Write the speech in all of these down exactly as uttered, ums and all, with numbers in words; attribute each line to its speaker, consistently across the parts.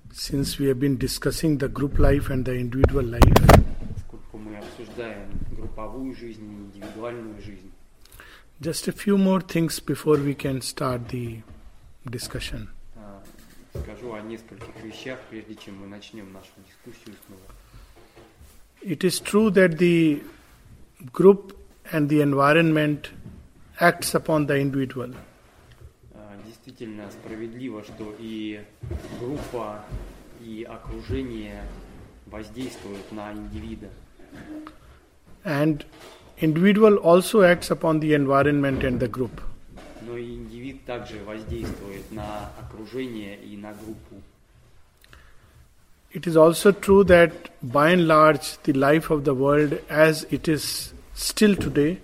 Speaker 1: Since we have been discussing the group life and the individual life,
Speaker 2: Поскольку мы обсуждаем групповую жизнь и индивидуальную жизнь,
Speaker 1: just a few more things before we can start the discussion.
Speaker 2: а, скажу о нескольких вещах, прежде чем мы начнем нашу дискуссию снова.
Speaker 1: It is true that the group and the environment acts upon the individual.
Speaker 2: А, Действительно справедливо, что и группа, и окружение воздействуют на индивида.
Speaker 1: And individual also acts upon the environment and the group.
Speaker 2: Но и индивид также воздействует на окружение и на группу.
Speaker 1: It is also true that by and large the life of the world as it is still today,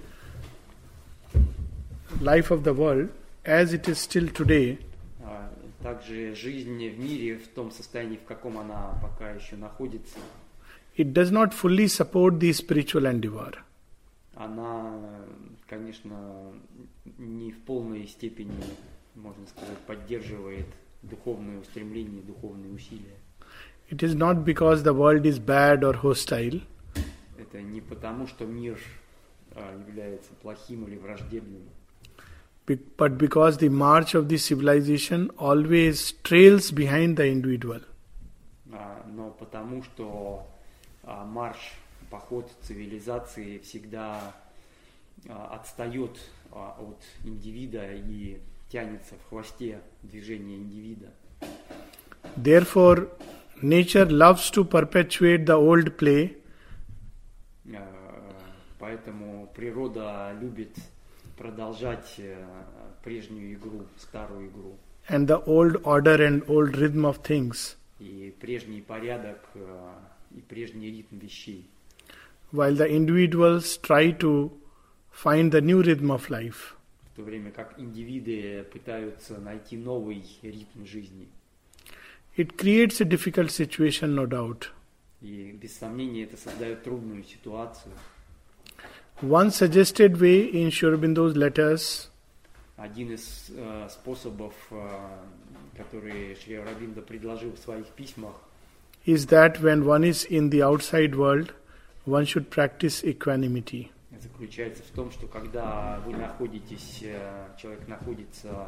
Speaker 1: life of the world as it is still today,
Speaker 2: А, Также жизнь в мире в том состоянии, в каком она пока еще находится,
Speaker 1: it does not fully support the spiritual endeavor.
Speaker 2: она, конечно, не в полной степени, можно сказать, поддерживает духовные устремления, духовные усилия.
Speaker 1: It is not because the world is bad or hostile,
Speaker 2: Это не потому, что мир а, является плохим или враждебным,
Speaker 1: be- but because the march of the civilization always trails behind the individual.
Speaker 2: а, но потому, что а, марш, поход цивилизации всегда а, отстает а, от индивида и тянется в хвосте движения индивида.
Speaker 1: Therefore, nature loves to perpetuate the old play,
Speaker 2: А, Поэтому природа любит продолжать э, прежнюю игру, старую игру.
Speaker 1: and the old order and old rhythm of things,
Speaker 2: И прежний порядок, э, и прежний ритм вещей.
Speaker 1: while the individuals try to find the new rhythm of life.
Speaker 2: В то время как индивиды пытаются найти новый ритм жизни.
Speaker 1: It creates a difficult situation, no doubt.
Speaker 2: И без сомнения это создает трудную ситуацию.
Speaker 1: One suggested way in Sri Aurobindo's letters
Speaker 2: Один из э, способов, э, который Шри Ауробиндо предложил в своих письмах,
Speaker 1: is that when one is in the outside world, one should practice equanimity.
Speaker 2: заключается в том, что когда вы находитесь, э, человек находится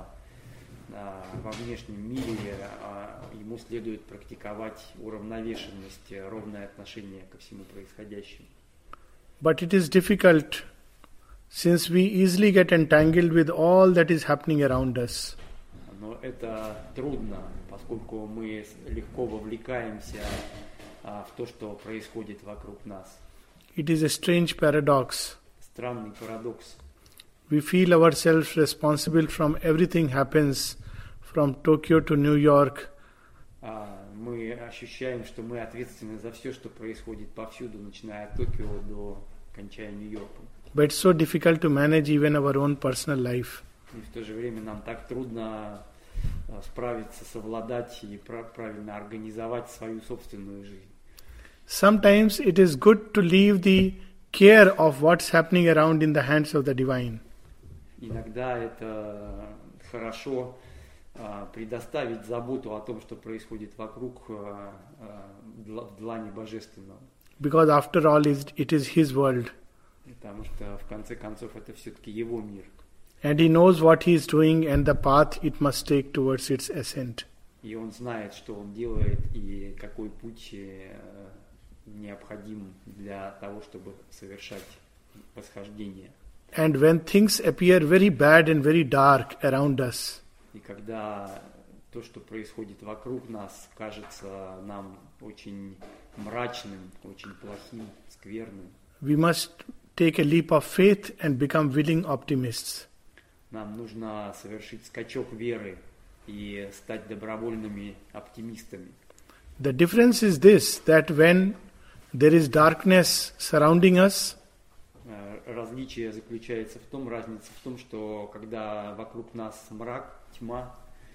Speaker 2: э, во внешнем мире, э, ему следует практиковать уравновешенность, э, ровное отношение ко всему происходящему.
Speaker 1: But it is difficult since we easily get entangled with all that is happening around us.
Speaker 2: Но это трудно, поскольку мы с- легко вовлекаемся а, в то, что происходит вокруг нас.
Speaker 1: It is a strange paradox.
Speaker 2: Странный парадокс.
Speaker 1: We feel ourselves responsible from everything happens from Tokyo to New York,
Speaker 2: А, Мы ощущаем, что мы ответственны за все, что происходит повсюду, начиная от Токио до кончая Нью-Йорком.
Speaker 1: but it's so difficult to manage even our own personal life.
Speaker 2: И в то же время нам так трудно а, справиться, совладать и пра- правильно организовать свою собственную жизнь.
Speaker 1: Sometimes it is good to leave the care of what's happening around in the hands of the divine.
Speaker 2: Иногда это хорошо а, предоставить заботу о том, что происходит вокруг, а, а, дла- в длани Божественного.
Speaker 1: Because after all, is- it is His world.
Speaker 2: Потому что, в конце концов, это все-таки Его мир.
Speaker 1: And He knows what He is doing and the path it must take towards its ascent.
Speaker 2: И Он знает, что Он делает, и какой путь э, необходим для того, чтобы совершать восхождение.
Speaker 1: And when things appear very bad and very dark around us,
Speaker 2: И когда то, что происходит вокруг нас, кажется нам очень мрачным, очень плохим, скверным,
Speaker 1: we must take a leap of faith and become willing optimists.
Speaker 2: нам нужно совершить скачок веры и стать добровольными оптимистами.
Speaker 1: The difference is this, that when there is darkness surrounding us,
Speaker 2: Э, Различие заключается в том, разница в том, что когда вокруг нас мрак, тьма,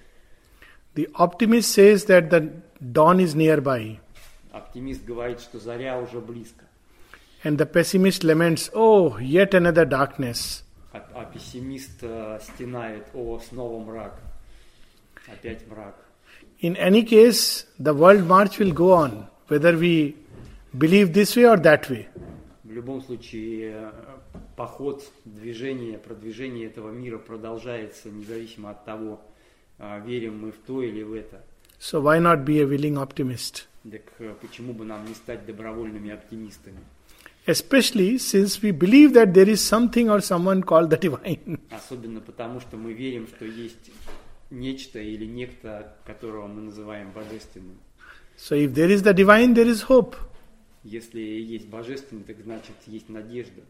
Speaker 1: the optimist says that the dawn is nearby.
Speaker 2: оптимист говорит, что заря уже близко,
Speaker 1: And the pessimist laments, oh, yet another darkness.
Speaker 2: а, а пессимист э, стенает: о, снова мрак, опять мрак.
Speaker 1: In any case, the world march will go on, whether we believe this way or that way.
Speaker 2: В любом случае, поход, движение, продвижение этого мира продолжается, независимо от того, верим мы в то или в это.
Speaker 1: So why not be a willing optimist?
Speaker 2: Так почему бы нам не стать добровольными оптимистами?
Speaker 1: Especially since we believe that there is something or someone called the divine.
Speaker 2: Особенно потому, что мы верим, что есть нечто или некто, которого мы называем божественным.
Speaker 1: So if there is the divine, there is hope.
Speaker 2: Если есть божественный, так значит есть надежда.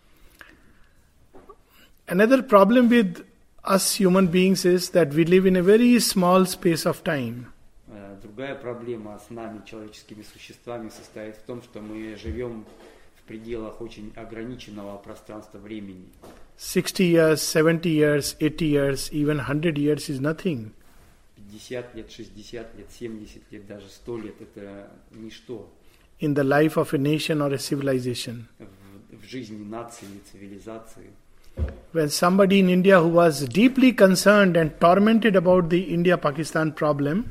Speaker 1: Another problem with us human beings is that we live in a very small space of time.
Speaker 2: Другая проблема с нами, человеческими существами, состоит в том, что мы живем в пределах очень ограниченного пространства времени.
Speaker 1: sixty years, seventy years, eighty years, even one hundred years is nothing.
Speaker 2: пятьдесят лет, шестьдесят лет, семьдесят лет, даже сто лет – это ничто.
Speaker 1: In the life of a nation or a civilization.
Speaker 2: В, в жизни нации или цивилизации.
Speaker 1: When somebody in India who was deeply concerned and tormented about the India-Pakistan problem,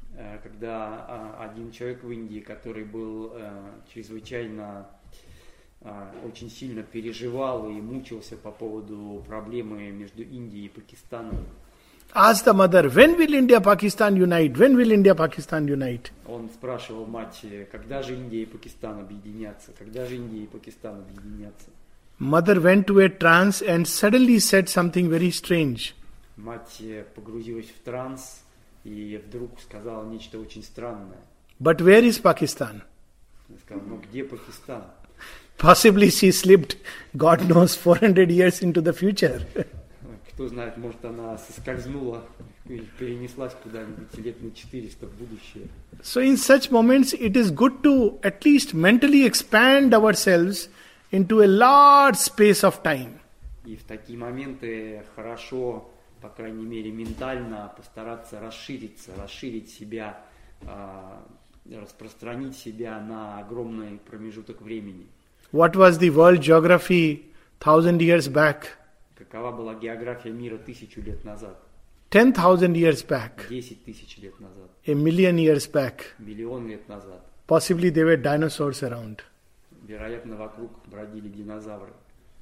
Speaker 2: когда один человек в Индии, который был чрезвычайно, очень сильно переживал и мучился по поводу проблемы между Индией и Пакистаном,
Speaker 1: asked the mother, when will India-Pakistan unite? When will India-Pakistan unite?
Speaker 2: Он спрашивал мать, когда же Индия и Пакистан объединятся? Когда же Индия и Пакистан объединятся?
Speaker 1: Mother went to a trance and suddenly said something very strange.
Speaker 2: Мать погрузилась в транс и вдруг сказала нечто очень странное.
Speaker 1: But where is Pakistan?
Speaker 2: Она сказала, ну где Пакистан?
Speaker 1: Possibly she slipped, God knows, four hundred years into the future.
Speaker 2: Кто знает, может она соскользнула и перенеслась куда-нибудь лет на четыреста в будущее.
Speaker 1: So in such moments it is good to at least mentally expand ourselves into a large space of time.
Speaker 2: И в такие моменты хорошо, по крайней мере, ментально постараться расшириться, расширить себя, распространить себя на огромный промежуток времени.
Speaker 1: What was the world geography thousand years back?
Speaker 2: Какова была география мира тысячу лет назад?
Speaker 1: Ten thousand years back.
Speaker 2: Десять тысяч лет назад.
Speaker 1: A million years back.
Speaker 2: Миллион лет назад.
Speaker 1: Possibly there were dinosaurs around.
Speaker 2: Вероятно, вокруг бродили динозавры.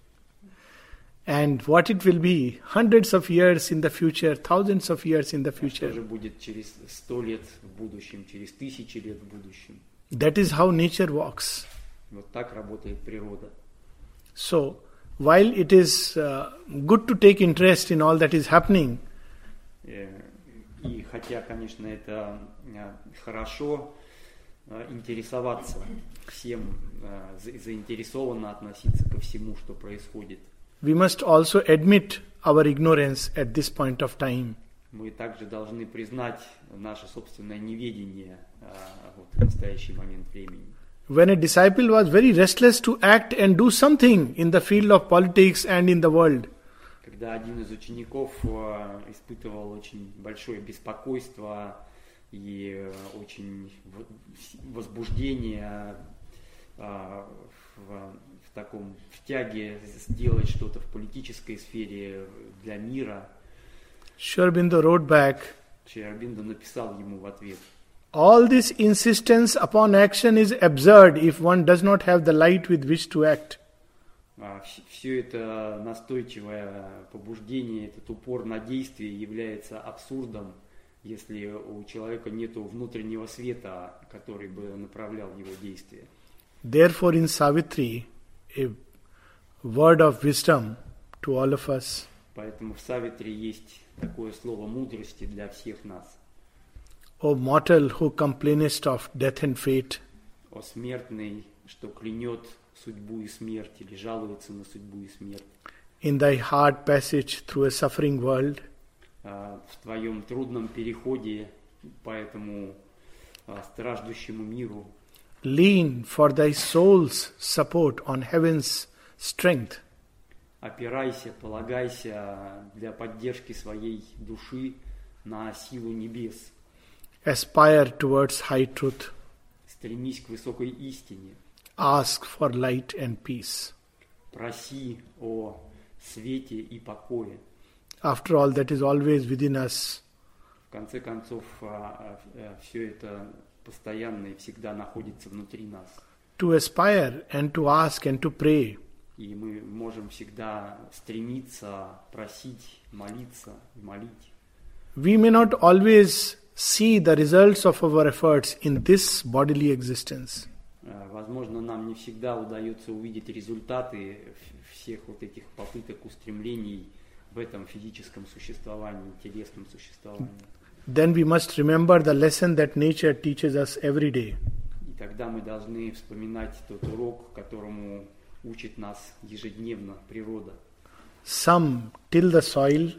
Speaker 1: And what it will be, hundreds of years in the future, thousands of years in the future.
Speaker 2: Что же будет через сто лет в будущем, через тысячи лет в будущем?
Speaker 1: That is how nature works.
Speaker 2: Вот так работает природа.
Speaker 1: So, while it is uh, good to take interest in all that is happening,
Speaker 2: и хотя, конечно, это хорошо интересоваться всем, заинтересованно относиться ко всему, что происходит.
Speaker 1: We must also admit our ignorance at this point of time.
Speaker 2: Мы также должны признать наше собственное неведение вот, в настоящий момент времени.
Speaker 1: When a disciple was very restless to act and do something in the field of politics and in the world,
Speaker 2: когда один из учеников испытывал очень большое беспокойство и очень возбуждение в, в таком в тяге сделать что-то в политической сфере для мира,
Speaker 1: Sri Aurobindo wrote back,
Speaker 2: Шри Ауробиндо написал ему в ответ:
Speaker 1: all this insistence upon action is absurd if one does not have the light with which to act.
Speaker 2: Все это настойчивое побуждение, этот упор на действие является абсурдом, если у человека нет внутреннего света, который бы направлял его действия.
Speaker 1: Therefore, in Savitri, a word of wisdom to all of us.
Speaker 2: Поэтому в Савитри есть такое слово мудрости для всех нас.
Speaker 1: O mortal who complainest of death and fate.
Speaker 2: О смертный, что клянет судьбу и смерть или жалуется на судьбу и смерть.
Speaker 1: In thy hard passage through a suffering world.
Speaker 2: В твоем трудном переходе по этому страждущему миру.
Speaker 1: Lean for thy soul's support on heaven's strength.
Speaker 2: Опирайся, полагайся для поддержки своей души на силу небес.
Speaker 1: Aspire towards high truth.
Speaker 2: Стремись к высокой истине.
Speaker 1: Ask for light and peace.
Speaker 2: Проси о свете и покое.
Speaker 1: After all, that is always within us.
Speaker 2: В конце концов, все это постоянно и всегда находится внутри нас.
Speaker 1: To aspire and to ask and to pray.
Speaker 2: И мы можем всегда стремиться, просить, молиться, молить.
Speaker 1: We may not always see the results of our efforts in this bodily existence.
Speaker 2: Возможно, нам не всегда удается увидеть результаты всех вот этих попыток, устремлений в этом физическом существовании, телесном существовании.
Speaker 1: Then we must remember the lesson that nature teaches us every day.
Speaker 2: И тогда мы должны вспоминать тот урок, которому учит нас ежедневно природа.
Speaker 1: Some till the soil.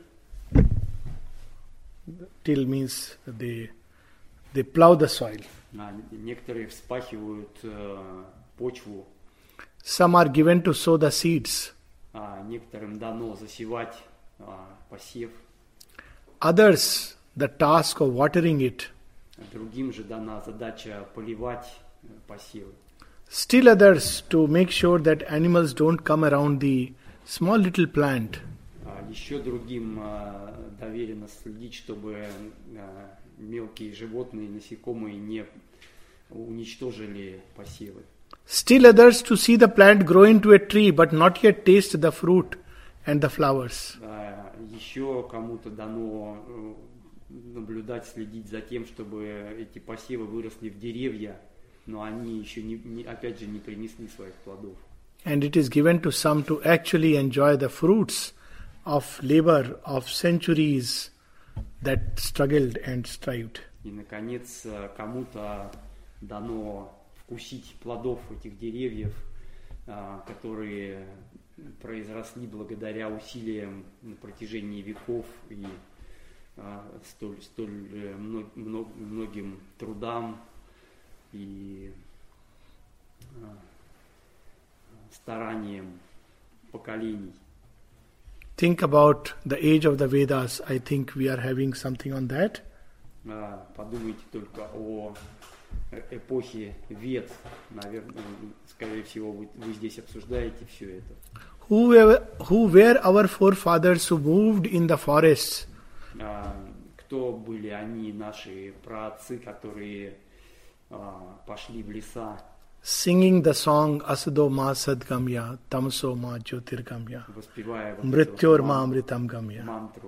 Speaker 1: Till means they they plow the soil.
Speaker 2: А некоторые вспахивают э, почву.
Speaker 1: Some are given to sow the seeds.
Speaker 2: А некоторым дано засевать а, посев.
Speaker 1: Others the task of watering it.
Speaker 2: Другим же дана задача поливать посевы.
Speaker 1: Still others to make sure that animals don't come around the small little plant.
Speaker 2: А еще другим а, доверено следить, чтобы а, мелкие животные, насекомые не уничтожили посевы.
Speaker 1: Still others to see the plant grow into a tree but not yet taste the fruit and the flowers.
Speaker 2: А, еще кому-то дано наблюдать, следить за тем, чтобы эти посевы выросли в деревья, но они еще не, не, опять же не принесли своих плодов.
Speaker 1: And it is given to some to actually enjoy the fruits of labor of centuries that struggled and strived.
Speaker 2: И, наконец, кому-то дано вкусить плодов этих деревьев, которые произросли благодаря усилиям на протяжении веков и столь, столь мног, многим трудам и стараниям поколений.
Speaker 1: Think about the age of the Vedas. I think we are having something on that.
Speaker 2: Подумайте только о эпохе Вед. Наверное, скорее всего, вы, вы здесь обсуждаете все это.
Speaker 1: Who were, who were our forefathers who moved in the forests?
Speaker 2: Кто были они, наши праотцы, которые пошли в леса?
Speaker 1: Singing the song Asado ma sadgamya, tamso ma jyotirgamya, mrityor ma amritam gamya.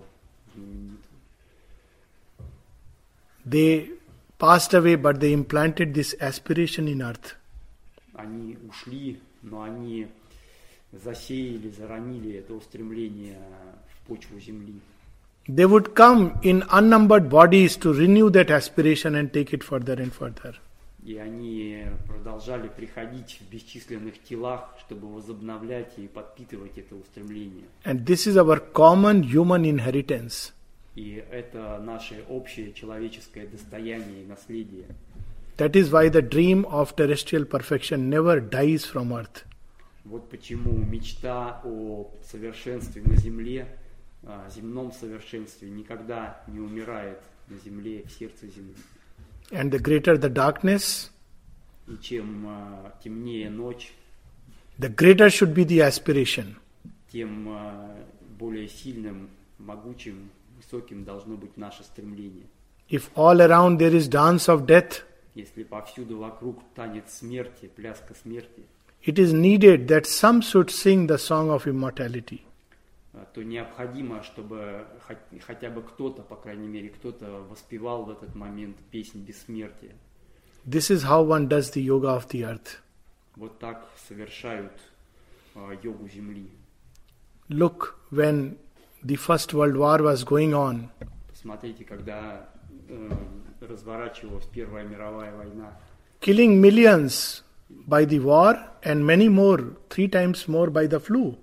Speaker 1: They passed away, but they implanted this aspiration in earth.
Speaker 2: Они ушли, но они засеяли, заронили это устремление в почву земли.
Speaker 1: They would come in unnumbered bodies to renew that aspiration and take it further and further.
Speaker 2: И они продолжали приходить в бесчисленных телах, чтобы возобновлять и подпитывать это устремление.
Speaker 1: And this is our common human inheritance.
Speaker 2: И это наше общее человеческое достояние и наследие.
Speaker 1: That is why the dream of terrestrial perfection never dies from earth.
Speaker 2: Вот почему мечта о совершенстве на земле, земном совершенстве никогда не умирает на земле, в сердце земли.
Speaker 1: And the greater the darkness,
Speaker 2: и чем uh, темнее ночь,
Speaker 1: the greater should be the aspiration.
Speaker 2: Тем uh, более сильным, могучим, высоким должно быть наше стремление.
Speaker 1: If all around there is dance of death,
Speaker 2: если повсюду вокруг танец смерти, пляска смерти,
Speaker 1: it is needed that some should sing the song of immortality.
Speaker 2: То необходимо, чтобы хотя бы кто-то, по крайней мере, кто-то воспевал в этот момент песнь бессмертия.
Speaker 1: This is how one does the yoga of the earth.
Speaker 2: Вот так совершают uh, йогу земли.
Speaker 1: Look, when the First World War was going on,
Speaker 2: посмотрите, когда uh, разворачивалась Первая мировая война,
Speaker 1: killing millions by the war and many more, three times more by the flu.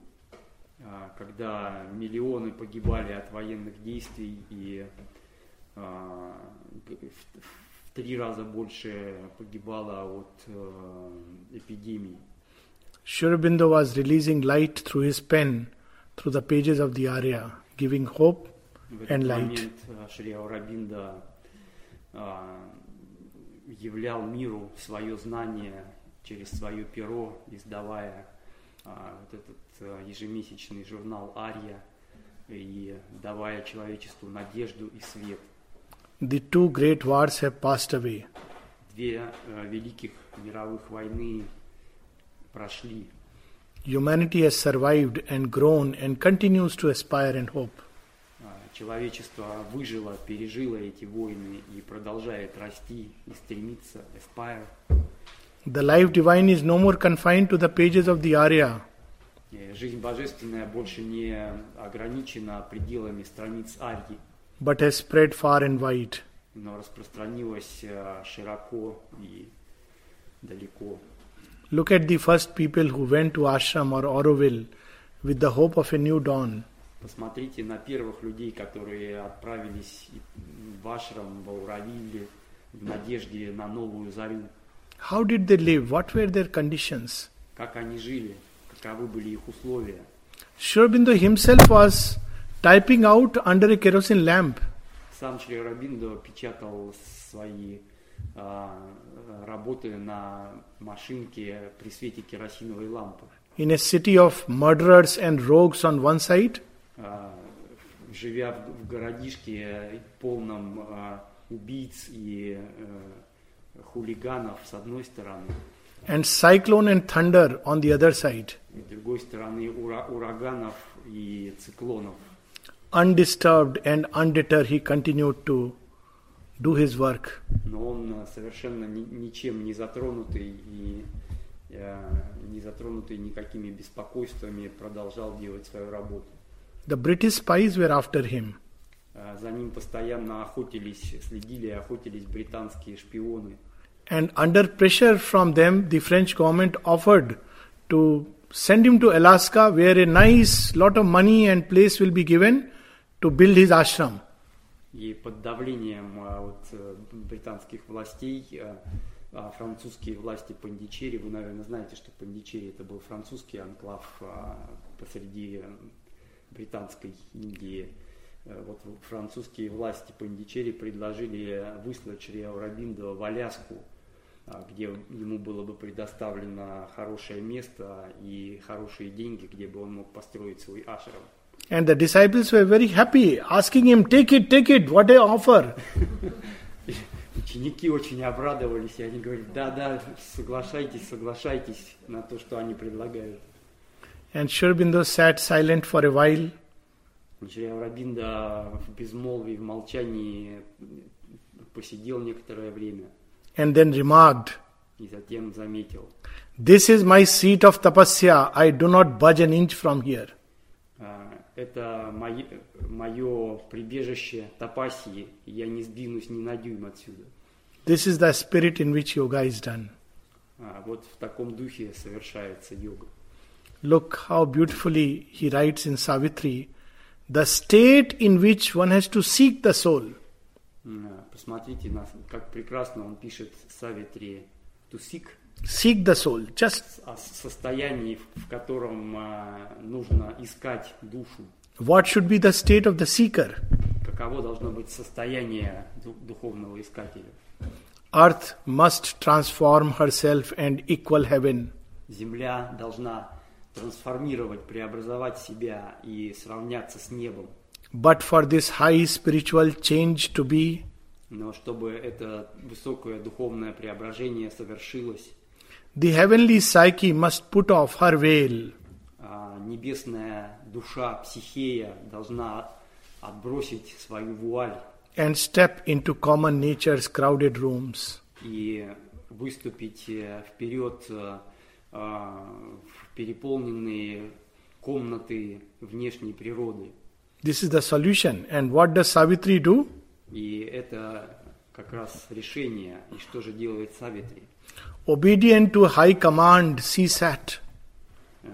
Speaker 2: Когда миллионы погибали от военных действий и а, в, в три раза больше погибало от а, эпидемии.
Speaker 1: Sri Aurobindo was releasing light through his pen, through the pages of the Arya, giving hope and light.
Speaker 2: В этот момент Шри Аурабинда а, являл миру свое знание через свое перо, издавая а, вот этот ежемесячный журнал «Арья» и давая человечеству надежду и свет.
Speaker 1: the two great wars have passed away.
Speaker 2: Две э, великих мировых войны прошли.
Speaker 1: Humanity has survived and grown and continues to aspire and hope.
Speaker 2: А, Человечество выжило, пережило эти войны и продолжает расти и стремиться, aspire.
Speaker 1: The life divine is no more confined to the pages of the Arya,
Speaker 2: И Жизнь божественная больше не ограничена пределами страниц Арьи,
Speaker 1: but has spread far and wide.
Speaker 2: но распространилась э, широко и далеко.
Speaker 1: Look at the first people who went to Ashram or Auroville with the hope of a new dawn.
Speaker 2: Посмотрите на первых людей, которые отправились в Ашрам, в Ауравилле, в надежде на новую зарю.
Speaker 1: How did they live? What were their conditions?
Speaker 2: Как они жили, каковы были их условия.
Speaker 1: Sri Aurobindo himself was typing out under a kerosene lamp.
Speaker 2: Сам Шри Ауробиндо печатал свои а, работы на машинке при свете керосиновой лампы.
Speaker 1: In a city of murderers and rogues on one side,
Speaker 2: А, живя в, в городишке полном а, убийц и а, хулиганов с одной стороны,
Speaker 1: and cyclone and thunder on the other side.
Speaker 2: и с другой стороны ура- ураганов и циклонов.
Speaker 1: Undisturbed and undeterred, he continued to do his work.
Speaker 2: Но он а, совершенно ни- ничем не затронутый и а, не затронутый никакими беспокойствами продолжал делать свою работу.
Speaker 1: The British spies were after him.
Speaker 2: А, За ним постоянно охотились, следили и охотились британские шпионы.
Speaker 1: And under pressure from them, the French government offered to send him to Alaska, where a nice lot of money and place will be given to build his ashram.
Speaker 2: И под давлением а, вот, э, британских властей а, а, французские власти Пондичери, вы, наверное, знаете, что Пондичери это был французский анклав а, посреди британской Индии. Э, Вот французские власти Пондичери предложили выслать Шри Ауробиндо в Аляску, а, где ему было бы предоставлено хорошее место и хорошие деньги, где бы он мог построить свой ашрам.
Speaker 1: And the disciples were very happy, asking him, take it, take it, what a offer.
Speaker 2: Ученики очень обрадовались, и они говорят, да-да, соглашайтесь, соглашайтесь на то, что они предлагают.
Speaker 1: And Sri Aurobindo sat silent for a while.
Speaker 2: Шри Ауробиндо в безмолвии, в молчании посидел некоторое время
Speaker 1: And then remarked,
Speaker 2: и затем заметил,
Speaker 1: this is my seat of tapasya, I do not budge an inch from here.
Speaker 2: «А, это мое, мое прибежище тапасии, и я не сдвинусь ни на дюйм отсюда.
Speaker 1: This is the spirit in which yoga is done.
Speaker 2: А, вот в таком духе совершается йога.
Speaker 1: Look how beautifully he writes in Savitri, the state in which one has to seek the soul.
Speaker 2: А, Посмотрите, на- как прекрасно он пишет Савитри to seek,
Speaker 1: Seek the soul. Just
Speaker 2: о состоянии, в котором а, нужно искать душу.
Speaker 1: what should be the state of the seeker?
Speaker 2: Каково должно быть состояние ду- духовного искателя?
Speaker 1: Earth must transform herself and equal heaven.
Speaker 2: Земля должна трансформировать, преобразовать себя и сравняться с небом.
Speaker 1: But for this high spiritual change to be,
Speaker 2: Но чтобы это высокое духовное преображение совершилось,
Speaker 1: the heavenly psyche must put off her veil
Speaker 2: а, небесная душа, психея, должна отбросить свою вуаль
Speaker 1: and step into common nature's crowded rooms.
Speaker 2: и выступить э, вперед э, а, в переполненные комнаты внешней природы.
Speaker 1: This is the solution. And what does Savitri do?
Speaker 2: И это как раз решение. И что же делает Савитри?
Speaker 1: Obedient to high command, she sat.
Speaker 2: Э,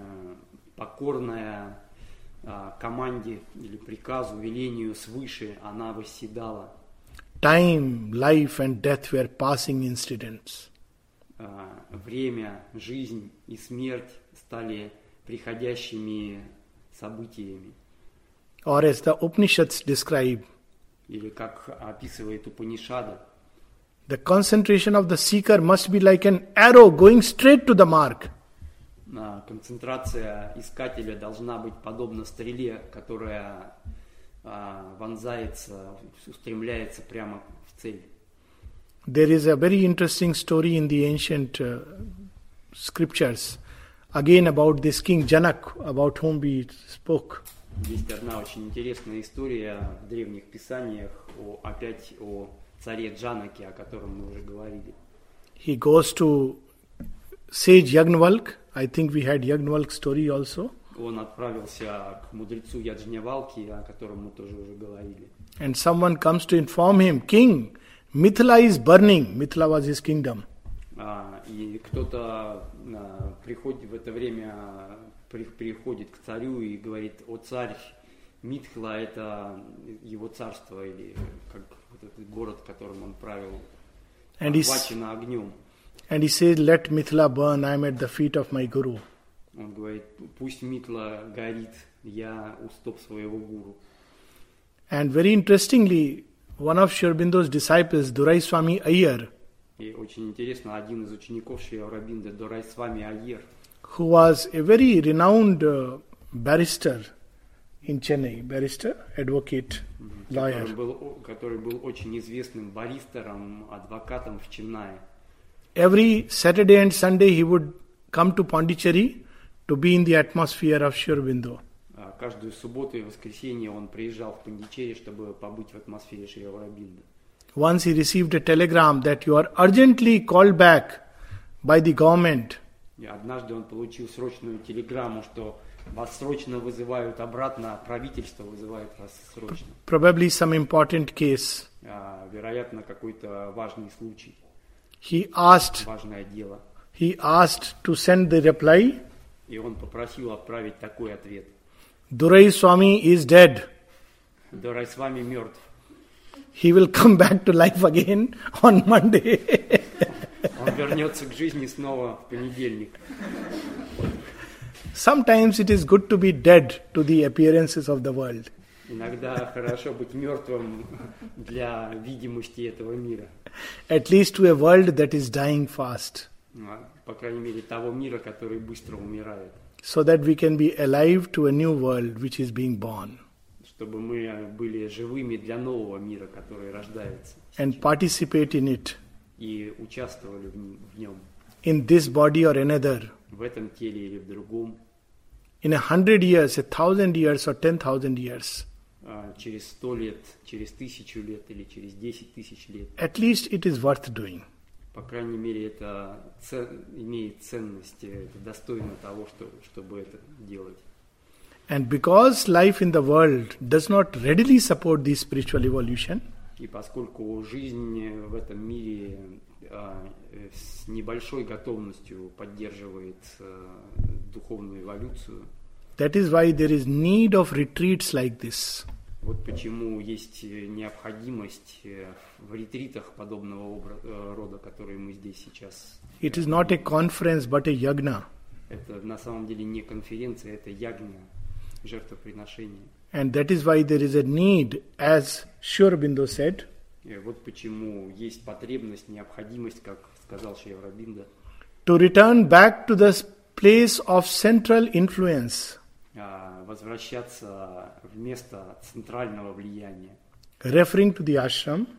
Speaker 2: Покорная а, команде или приказу, велению свыше, она восседала.
Speaker 1: Time, life, and death were passing incidents.
Speaker 2: А, Время, жизнь и смерть стали приходящими событиями.
Speaker 1: Or as the Upanishads describe,
Speaker 2: Или как описывает Упанишада,
Speaker 1: the concentration of the seeker must be like an arrow going straight to the mark.
Speaker 2: а, концентрация искателя должна быть подобна стреле, которая а, вонзается, устремляется прямо в цель.
Speaker 1: There is a very interesting story in the ancient uh, scriptures, again about this king Janak, about whom we spoke.
Speaker 2: Есть одна очень интересная история в древних писаниях, о, опять о царе Джанаке, о котором мы уже говорили.
Speaker 1: He goes to sage Yagnavalk. I think we had Yagnavalk story also.
Speaker 2: Он отправился к мудрецу Яджнявалки, о котором мы тоже уже говорили.
Speaker 1: And someone comes to inform him, King, Mithila is burning. Mithila was his kingdom.
Speaker 2: А, и кто-то а, приходит в это время, при, приходит к царю и говорит: о царь, Митхла — это его царство, или как вот этот город, которым он правил, охвачено огнем.
Speaker 1: And he says, let Mithila burn, I am at the feet of my guru.
Speaker 2: Он говорит: пусть Митла горит, я у стоп своего гуру.
Speaker 1: And very interestingly, one of Sri Aurobindo's disciples, Duraiswami Iyer,
Speaker 2: И очень интересно, один из учеников Шри Аурабинды, Дурайсвами Айер,
Speaker 1: who was a very renowned uh, barrister in Chennai, barrister, advocate, lawyer.
Speaker 2: который был, который был очень известным баристером, адвокатом в Ченнае.
Speaker 1: Every Saturday and Sunday he would come to Pondicherry to be in the atmosphere of Sri Aurobindo.
Speaker 2: Каждую субботу и воскресенье он приезжал в Пондичерри, чтобы побыть в атмосфере Шри Аурабинды.
Speaker 1: Once he received a telegram that you are urgently called back by the government.
Speaker 2: И однажды он получил срочную телеграмму, что вас срочно вызывают обратно, правительство вызывает вас срочно.
Speaker 1: Probably some important case.
Speaker 2: Вероятно, какой-то важный случай.
Speaker 1: He asked,
Speaker 2: важное дело.
Speaker 1: He asked to send the reply.
Speaker 2: И он попросил отправить такой ответ.
Speaker 1: Duraiswami is dead.
Speaker 2: Дурайсвами мертв.
Speaker 1: He will come back to life again on Monday.
Speaker 2: Он вернется к жизни снова в понедельник.
Speaker 1: Sometimes it is good to be dead to the appearances of the world.
Speaker 2: Иногда хорошо быть мертвым для видимости этого мира.
Speaker 1: At least to a world that is dying fast.
Speaker 2: По крайней мере, того мира, который быстро умирает.
Speaker 1: So that we can be alive to a new world which is being born.
Speaker 2: Чтобы мы были живыми для нового мира, который рождается.
Speaker 1: And participate in it.
Speaker 2: И участвовали в нем.
Speaker 1: In this body or another.
Speaker 2: В этом теле или в другом.
Speaker 1: In a hundred years, a thousand years or ten thousand years.
Speaker 2: Через сто лет, через тысячу лет или через десять тысяч лет.
Speaker 1: At least it is worth doing.
Speaker 2: По крайней мере, это цен, имеет ценность, это достойно того, что, чтобы это делать.
Speaker 1: And because life in the world does not readily support this spiritual evolution,
Speaker 2: и поскольку жизнь в этом мире а, с небольшой готовностью поддерживает а, духовную эволюцию,
Speaker 1: that is why there is need of retreats like this.
Speaker 2: Вот почему есть необходимость в ретритах подобного рода, которые мы здесь сейчас.
Speaker 1: It is not a conference, but a yagna.
Speaker 2: Это на самом деле не конференция, это ягня, жертвоприношение.
Speaker 1: And that is why there is a need, as Sri Aurobindo said.
Speaker 2: И вот почему есть потребность, необходимость, как сказал Шри Аурабинда,
Speaker 1: to return back to the place of central influence.
Speaker 2: Возвращаться в место центрального влияния.
Speaker 1: Referring to the ashram.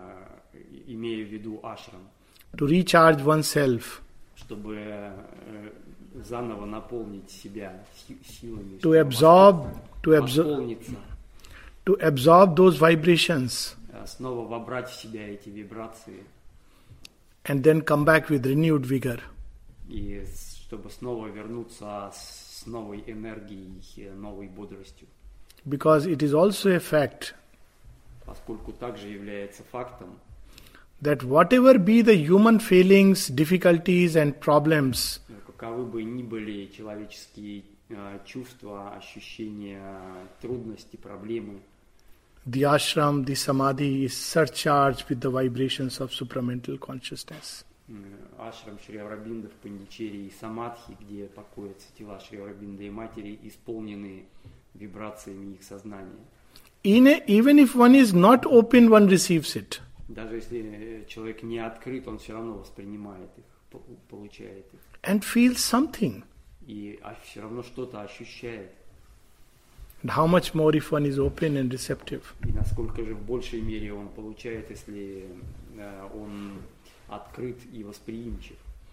Speaker 2: Имея в виду ашрам.
Speaker 1: To recharge oneself.
Speaker 2: Чтобы заново наполнить себя силами.
Speaker 1: To absorb, to absorb, to absorb those vibrations.
Speaker 2: Снова вобрать в себя эти вибрации.
Speaker 1: And then come back with renewed vigor.
Speaker 2: И чтобы снова вернуться с новой энергией, новой бодростью.
Speaker 1: Because it is also a fact.
Speaker 2: Поскольку также является фактом.
Speaker 1: That whatever be the human failings, difficulties and problems.
Speaker 2: Каковы бы ни были человеческие чувства, ощущения, трудности, проблемы.
Speaker 1: The ashram, the samadhi is surcharged with the vibrations of supramental consciousness.
Speaker 2: Ашрам Шри Аурабинды в Пондичерри и Самадхи, где покоятся тела Шри Аурабинды и Матери, исполнены вибрациями их сознания.
Speaker 1: In a, even if one is not open, one receives it.
Speaker 2: Даже если человек не открыт, он все равно воспринимает их, получает их.
Speaker 1: And feels something.
Speaker 2: И все равно что-то ощущает.
Speaker 1: And how much more if one is open and receptive.
Speaker 2: И насколько же в большей мере он получает, если э, он открыт и восприимчив.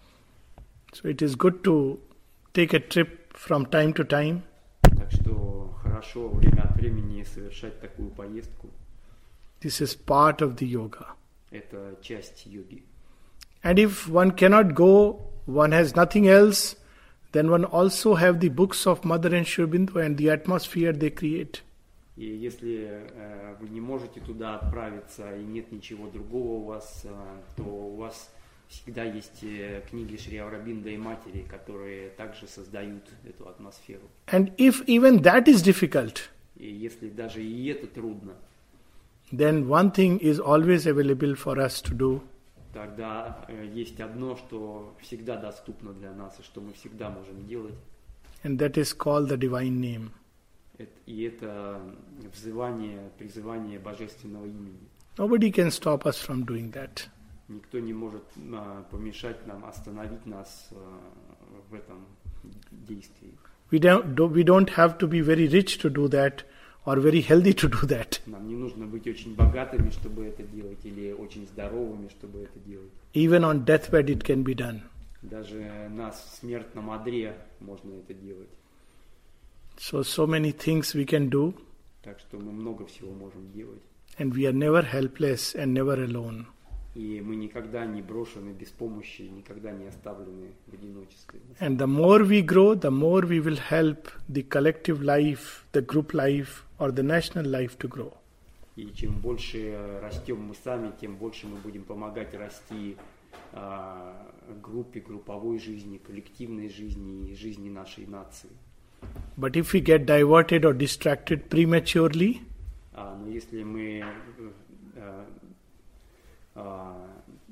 Speaker 1: So it is good to take a trip from time to time.
Speaker 2: Так что хорошо время от времени совершать такую поездку.
Speaker 1: This is part of the yoga.
Speaker 2: Это часть йоги.
Speaker 1: And if one cannot go, one has nothing else, then one also have the books of Mother and Sri Aurobindo and the atmosphere they create.
Speaker 2: И если э, вы не можете туда отправиться и нет ничего другого у вас, э, то у вас всегда есть э, книги Шри Ауробинда и Матери, которые также создают эту атмосферу.
Speaker 1: And if even that is difficult,
Speaker 2: И если даже и это трудно,
Speaker 1: then one thing is always available for us to do.
Speaker 2: тогда э, есть одно, что всегда доступно для нас и что мы всегда можем делать.
Speaker 1: And that is called the divine name.
Speaker 2: Это- И это взывание, призывание божественного имени.
Speaker 1: Nobody can stop us from doing that.
Speaker 2: Никто не может а, помешать нам, остановить нас а, в этом действии.
Speaker 1: We don't, do- we don't have to be very rich to do that or very healthy to do that.
Speaker 2: Нам не нужно быть очень богатыми, чтобы это делать, или очень здоровыми, чтобы это делать.
Speaker 1: Even on deathbed it can be done.
Speaker 2: Даже на смертном одре можно это делать.
Speaker 1: So, so many things we can do,
Speaker 2: Так что мы много всего можем делать.
Speaker 1: and we are never helpless and never alone.
Speaker 2: И мы никогда не брошены без помощи, никогда не оставлены в одиночестве.
Speaker 1: And the more we grow, the more we will help the collective life, the group life, or the national life to grow.
Speaker 2: И чем больше растем мы сами, тем больше мы будем помогать расти а, группе, групповой жизни, коллективной жизни и жизни нашей нации.
Speaker 1: But if we get diverted or distracted prematurely,
Speaker 2: А, но если мы а, а,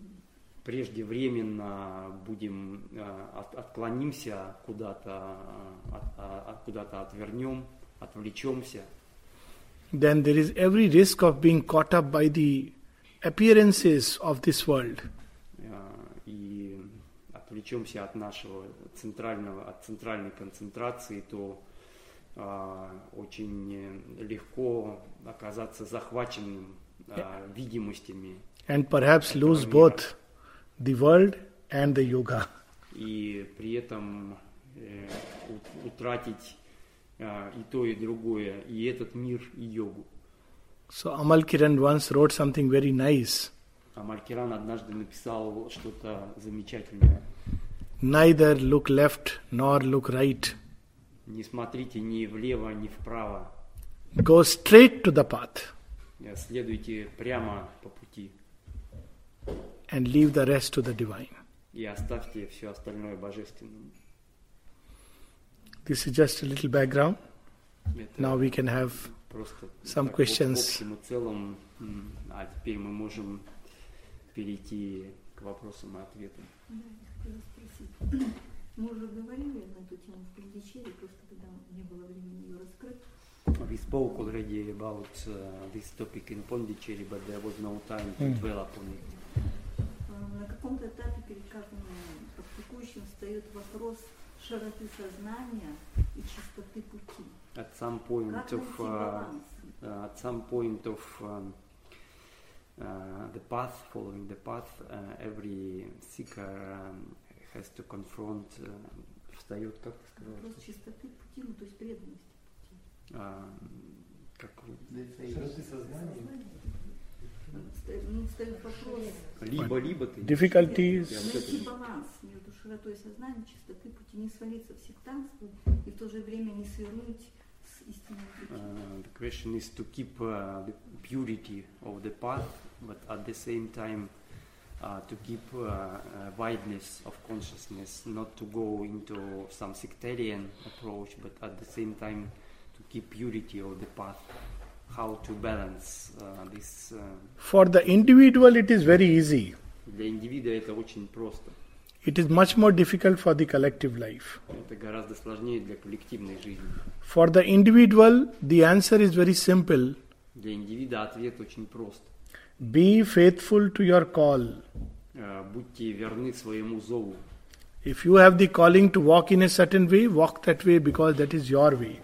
Speaker 2: преждевременно будем а, от- отклонимся куда-то, а, от- а, куда-то отвернем, отвлечемся,
Speaker 1: then there is every risk of being caught up by the appearances of this world.
Speaker 2: а, и отвлечемся от нашего центрального, от центральной концентрации, то а, очень легко оказаться захваченным а, видимостями
Speaker 1: And perhaps lose
Speaker 2: Этого
Speaker 1: both the world and the yoga.
Speaker 2: и при этом э, у- утратить а, и то, и другое, и этот мир, и йогу.
Speaker 1: So Amal Kiran once wrote something very nice.
Speaker 2: А Малькиран однажды написал что-то замечательное.
Speaker 1: Neither look left nor look right.
Speaker 2: Не смотрите ни влево, ни вправо.
Speaker 1: Go straight to the path
Speaker 2: Э, Следуйте прямо по пути
Speaker 1: and leave the rest to the divine.
Speaker 2: и оставьте все остальное божественному.
Speaker 1: This is just a little background.
Speaker 2: Это
Speaker 1: Now we can have
Speaker 2: просто
Speaker 1: some
Speaker 2: так, в-
Speaker 1: questions.
Speaker 2: В общем и целом, м, а теперь мы можем перейти к вопросам и ответам.
Speaker 3: Да, я хотела спросить. Мы уже говорили на эту тему в Пондичерри, просто тогда не было времени ее раскрыть.
Speaker 2: We spoke already about uh, this topic in Pondicherry, but there was no time to
Speaker 1: Mm.
Speaker 2: dwell upon it.
Speaker 3: А, На каком-то этапе перед каждым практикующим встает вопрос широты сознания и чистоты пути.
Speaker 2: At some point
Speaker 3: Как
Speaker 2: of
Speaker 3: найти
Speaker 2: uh,
Speaker 3: баланс?
Speaker 2: uh, at some point of um, uh, the path, following the path, uh, every seeker um, has to confront. Uh, встает, как ты сказала?
Speaker 3: Вопрос чистоты пути, ну то есть преданности пути.
Speaker 2: А, как вы-
Speaker 3: Ста- Ну, встает вопрос
Speaker 2: либо, либо ты.
Speaker 1: Difficulties.
Speaker 2: Я вот это
Speaker 3: найти
Speaker 2: не-
Speaker 3: баланс между широтой сознания, чистоты пути, не свалиться в сектантство и в то же время не свернуть с истинным путем.
Speaker 2: Uh, the question is to keep uh, the purity of the path, but at the same time uh, to keep uh, uh, wideness of consciousness, not to go into some sectarian approach, but at the same time to keep purity of the path. How to balance uh, this? Uh,
Speaker 1: For the individual, it is very easy.
Speaker 2: для индивида это очень просто.
Speaker 1: It is much more difficult for the collective life.
Speaker 2: Это гораздо сложнее для коллективной жизни.
Speaker 1: For the individual, the answer is very simple.
Speaker 2: Для индивида ответ очень прост.
Speaker 1: Be faithful to your call.
Speaker 2: Uh, будьте верны своему зову.
Speaker 1: If you have the calling to walk in a certain way, walk that way because that is your way.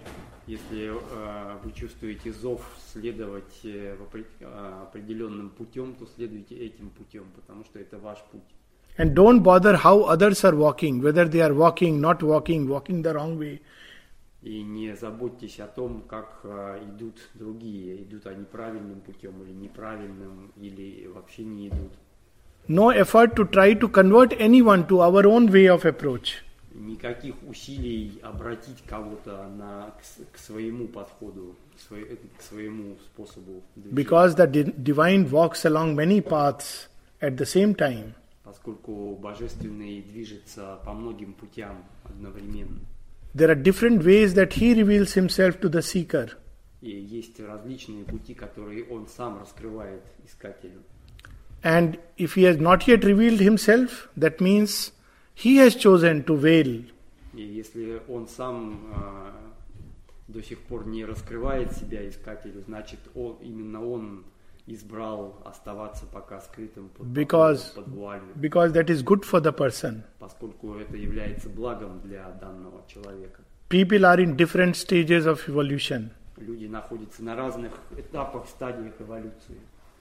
Speaker 2: Если э, вы чувствуете зов следовать э, в опре- э, определенным путем, то следуйте этим путем, потому что это ваш путь.
Speaker 1: And don't bother how others are walking, whether they are walking, not walking, walking the wrong way.
Speaker 2: И не заботьтесь о том, как э, идут другие, идут они правильным путем или неправильным, или вообще не идут.
Speaker 1: No effort to try to convert anyone to our own way of approach.
Speaker 2: Никаких усилий обратить кого-то на, к, с- к своему подходу, свой- к своему способу движения.
Speaker 1: Because the di- divine walks along many paths at the same time.
Speaker 2: Поскольку Божественный движется по многим путям одновременно.
Speaker 1: There are different ways that he reveals himself to the seeker.
Speaker 2: И есть различные пути, которые Он сам раскрывает искателю.
Speaker 1: And if he has not yet revealed himself, that means he has chosen to veil.
Speaker 2: И если Он сам э, до сих пор не раскрывает себя искателю, значит он, именно Он избрал оставаться пока скрытым под,
Speaker 1: Because-
Speaker 2: под вуалью,
Speaker 1: Because that is good for the person.
Speaker 2: поскольку это является благом для данного человека.
Speaker 1: People are in different stages of evolution.
Speaker 2: Люди находятся на разных этапах, стадиях эволюции.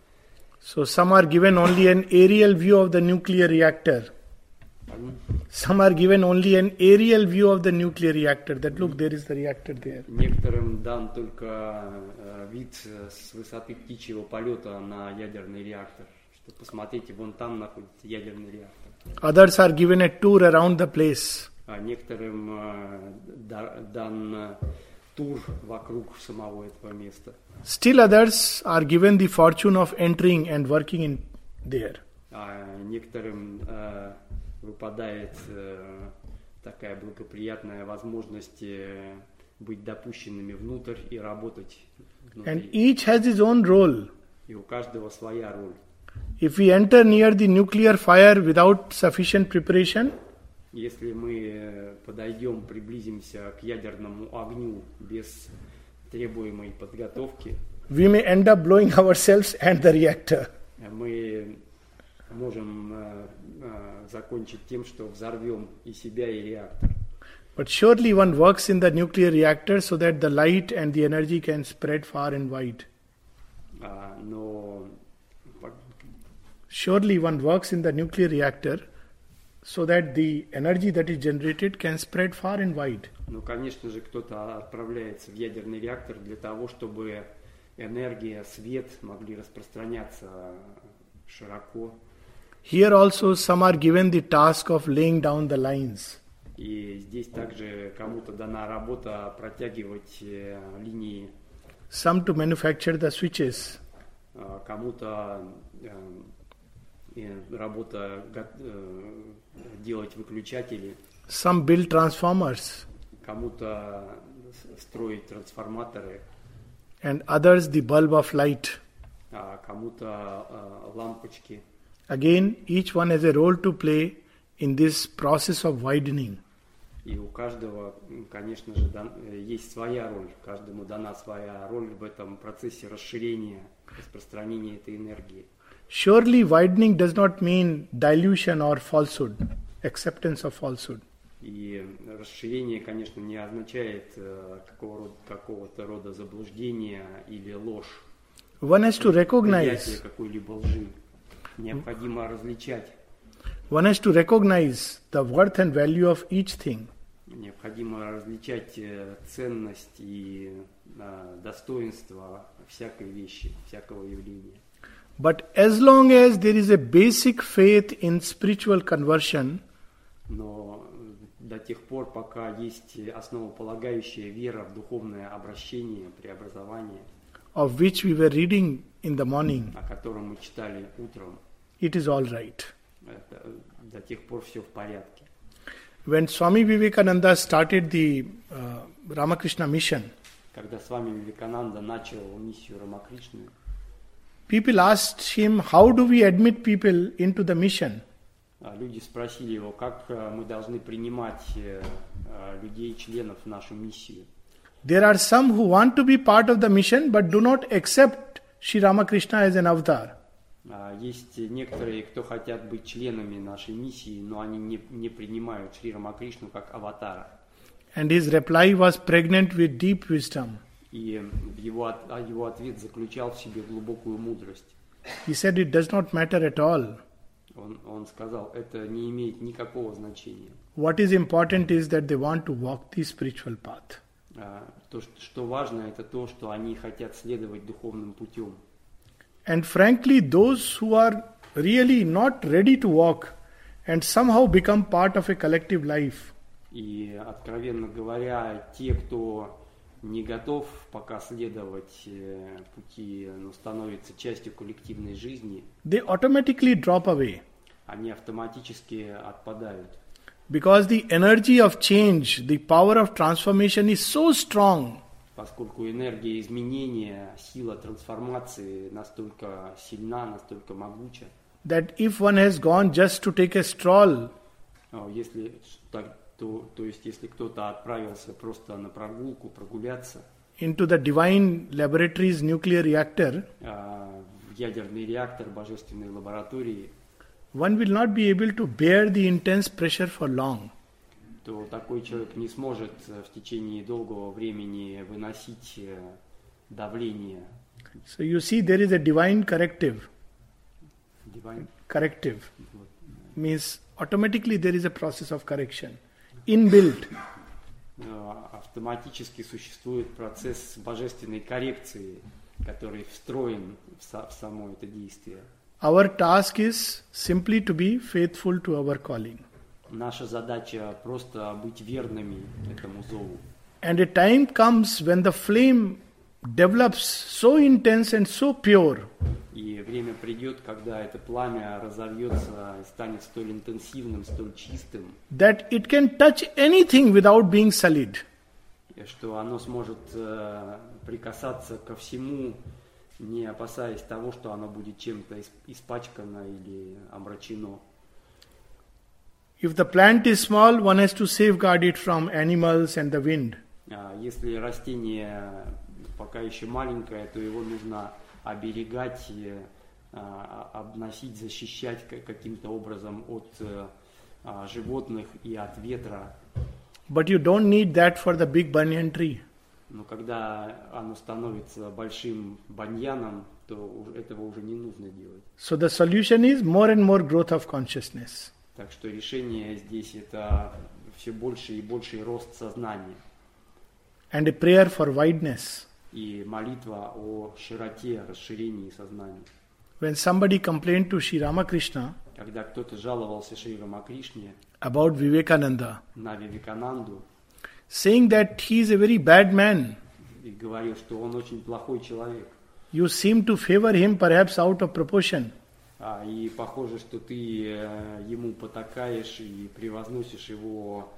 Speaker 1: So some are given only an aerial view of the nuclear reactor.
Speaker 2: Пardon?
Speaker 1: Some are given only an aerial view of the nuclear reactor. That look, there is the reactor there.
Speaker 2: Некоторым дан только э, вид э, с высоты птичьего полета на ядерный реактор. Что посмотрите, вон там находится ядерный реактор.
Speaker 1: Others are given a tour around the place.
Speaker 2: А некоторым э, да- дан э, тур вокруг самого этого места.
Speaker 1: Still others are given the fortune of entering and working in there.
Speaker 2: А некоторым э, выпадает э, такая благоприятная возможность э, быть допущенными внутрь и работать
Speaker 1: And
Speaker 2: внутри.
Speaker 1: each has his own role.
Speaker 2: И у каждого своя роль.
Speaker 1: If we enter near the nuclear fire without sufficient preparation,
Speaker 2: Если мы э, подойдем, приблизимся к ядерному огню без требуемой подготовки,
Speaker 1: we may end up blowing ourselves and the reactor.
Speaker 2: э, мы можем э, э, закончить тем, что взорвем и себя, и реактор.
Speaker 1: But surely one works in the nuclear reactor so that the light and the energy can spread far and wide.
Speaker 2: А, но по-
Speaker 1: Surely one works in the nuclear reactor so that the energy that is generated can spread far and wide.
Speaker 2: ну, конечно же, кто-то отправляется в ядерный реактор для того, чтобы энергия, свет могли распространяться широко.
Speaker 1: Here also some are given the task of laying down the lines.
Speaker 2: И здесь также кому-то дана работа протягивать э, линии,
Speaker 1: Some to manufacture the switches.
Speaker 2: а кому-то э, э, работа го- э, делать выключатели,
Speaker 1: Some build transformers.
Speaker 2: кому-то с- строить трансформаторы,
Speaker 1: And others the bulb of light.
Speaker 2: а кому-то э, лампочки.
Speaker 1: Again, each one has a role to play in this process of widening.
Speaker 2: И у каждого, м, конечно же, дан- э, есть своя роль, каждому дана своя роль в этом процессе расширения, распространения этой энергии.
Speaker 1: Surely widening does not mean dilution or falsehood, acceptance of falsehood.
Speaker 2: И расширение, конечно, не означает э, какого рода, какого-то рода заблуждения или ложь,
Speaker 1: One has to
Speaker 2: принятие
Speaker 1: recognize,
Speaker 2: какой-либо лжи. Необходимо различать,
Speaker 1: one has to recognize the worth and value of each thing.
Speaker 2: необходимо различать э, ценность и э, достоинство всякой вещи, всякого явления.
Speaker 1: But as long as there is a basic faith in spiritual conversion,
Speaker 2: Но до тех пор, пока есть основополагающая вера в духовное обращение, преобразование,
Speaker 1: of which we were reading in the morning,
Speaker 2: о котором мы читали утром,
Speaker 1: it is all right.
Speaker 2: это, до тех пор все в порядке.
Speaker 1: When Swami Vivekananda started the uh, Ramakrishna mission,
Speaker 2: Когда с вами Вивекананда начал миссию Рамакришны,
Speaker 1: people asked him, how do we admit people into the mission?
Speaker 2: а, люди спросили его, как э, мы должны принимать э, э, людей, членов в нашу миссию.
Speaker 1: There are some who want to be part of the mission but do not accept Sri Ramakrishna as an avatar.
Speaker 2: А, Есть некоторые, кто хотят быть членами нашей миссии, но они не, не принимают Шри Рамакришну как аватара.
Speaker 1: And his reply was pregnant with deep wisdom.
Speaker 2: И его, от- а его ответ заключал в себе глубокую мудрость.
Speaker 1: He said, it does not matter at all.
Speaker 2: Он, он сказал, это не имеет никакого значения.
Speaker 1: What is important is that they want to walk the spiritual path.
Speaker 2: А, То, что, что важно, это то, что они хотят следовать духовным путем.
Speaker 1: And frankly, those who are really not ready to walk and somehow become part of a collective life,
Speaker 2: И, откровенно говоря, те, кто не готов пока следовать э, пути, но становится частью коллективной жизни,
Speaker 1: they automatically drop away.
Speaker 2: они автоматически отпадают.
Speaker 1: Because the energy of change, the power of transformation is so strong
Speaker 2: Поскольку энергия изменения, сила трансформации настолько сильна, настолько могуча,
Speaker 1: that if one has gone just to take a stroll,
Speaker 2: а, если, так, то, то есть если кто-то отправился просто на прогулку, прогуляться
Speaker 1: into the divine laboratory's nuclear reactor,
Speaker 2: а, в ядерный реактор божественной лаборатории,
Speaker 1: one will not be able to bear the intense pressure for long.
Speaker 2: то такой человек не сможет э, в течение долгого времени выносить э, давление.
Speaker 1: So you see, there is a divine corrective.
Speaker 2: Divine.
Speaker 1: Corrective
Speaker 2: Вот.
Speaker 1: means automatically there is a process of correction, inbuilt.
Speaker 2: Э, Автоматически существует процесс божественной коррекции, который встроен в, са- в само это действие.
Speaker 1: Our task is simply to be faithful to our calling.
Speaker 2: Наша задача просто быть верными этому зову.
Speaker 1: And a time comes when the flame develops so intense and so pure
Speaker 2: И время придет, когда это пламя разовьется и станет столь интенсивным, столь чистым,
Speaker 1: that it can touch anything without being sullied.
Speaker 2: и что оно сможет э, прикасаться ко всему, не опасаясь того, что оно будет чем-то ис- испачкано или омрачено.
Speaker 1: If the plant is small, one has to safeguard it from animals and the wind.
Speaker 2: А Если растение пока еще маленькое, то его нужно оберегать, э, а, обносить, защищать ка- каким-то образом от э, а, животных и от ветра.
Speaker 1: But you don't need that for the big banyan tree.
Speaker 2: Но когда оно становится большим баньяном, то уж- этого уже не нужно делать.
Speaker 1: So the solution is more and more growth of consciousness.
Speaker 2: Так что решение здесь это все больше и больший рост сознания
Speaker 1: And a prayer for wideness.
Speaker 2: и молитва о широте, расширении сознания.
Speaker 1: When somebody complained to Sri Ramakrishna
Speaker 2: Когда кто-то жаловался Шри Рамакришне
Speaker 1: about Vivekananda,
Speaker 2: на Вивекананду
Speaker 1: saying that he is a very bad man,
Speaker 2: и говорил, что он очень плохой человек,
Speaker 1: you seem to favor him perhaps out of proportion.
Speaker 2: а, и похоже, что ты э, ему потакаешь и превозносишь его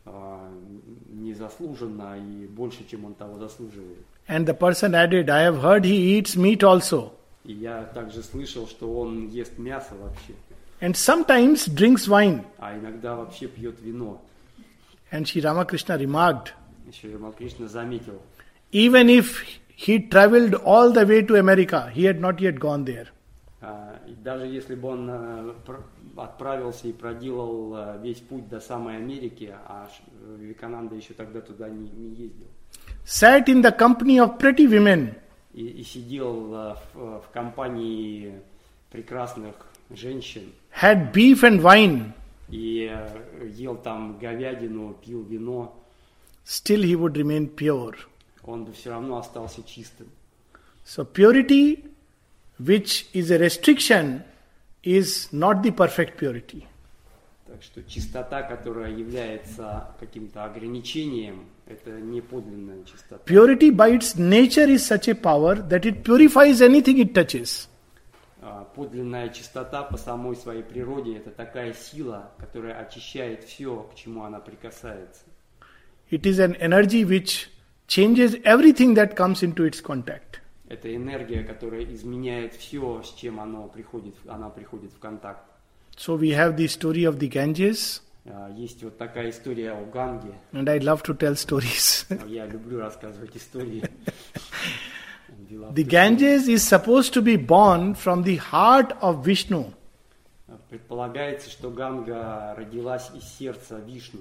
Speaker 2: а, незаслуженно и больше, чем он того заслуживает.
Speaker 1: And the person added, I have heard he eats meat also.
Speaker 2: И я также слышал, что он ест мясо вообще,
Speaker 1: And sometimes drinks wine.
Speaker 2: а иногда вообще пьет вино.
Speaker 1: And Sri Ramakrishna remarked,
Speaker 2: Шри Рамакришна заметил,
Speaker 1: even if he traveled all the way to America, he had not yet gone there.
Speaker 2: а, и даже если бы он э, пр- отправился и проделал э, весь путь до самой Америки, а Ш- Вивекананда еще тогда туда не, не ездил,
Speaker 1: Sat in the company of pretty women,
Speaker 2: и, и сидел э, в, в компании прекрасных женщин,
Speaker 1: had beef and wine,
Speaker 2: и э, ел там говядину, пил вино,
Speaker 1: still he would remain pure.
Speaker 2: он бы все равно остался чистым.
Speaker 1: So purity, which is a restriction, is not the perfect purity.
Speaker 2: Так что чистота, которая является каким-то ограничением, это не подлинная чистота.
Speaker 1: Purity by its nature is such a power that it purifies anything it touches.
Speaker 2: А, Подлинная чистота по самой своей природе – это такая сила, которая очищает все, к чему она прикасается.
Speaker 1: It is an energy which changes everything that comes into its contact.
Speaker 2: Это энергия, которая изменяет все, с чем оно приходит, она приходит в контакт.
Speaker 1: So we have the story of the Ganges,
Speaker 2: А, Есть вот такая история о Ганге.
Speaker 1: and I love to tell stories.
Speaker 2: Я люблю рассказывать истории.
Speaker 1: The Ganges is supposed to be born from the heart of Vishnu.
Speaker 2: Предполагается, что Ганга родилась из сердца Вишну.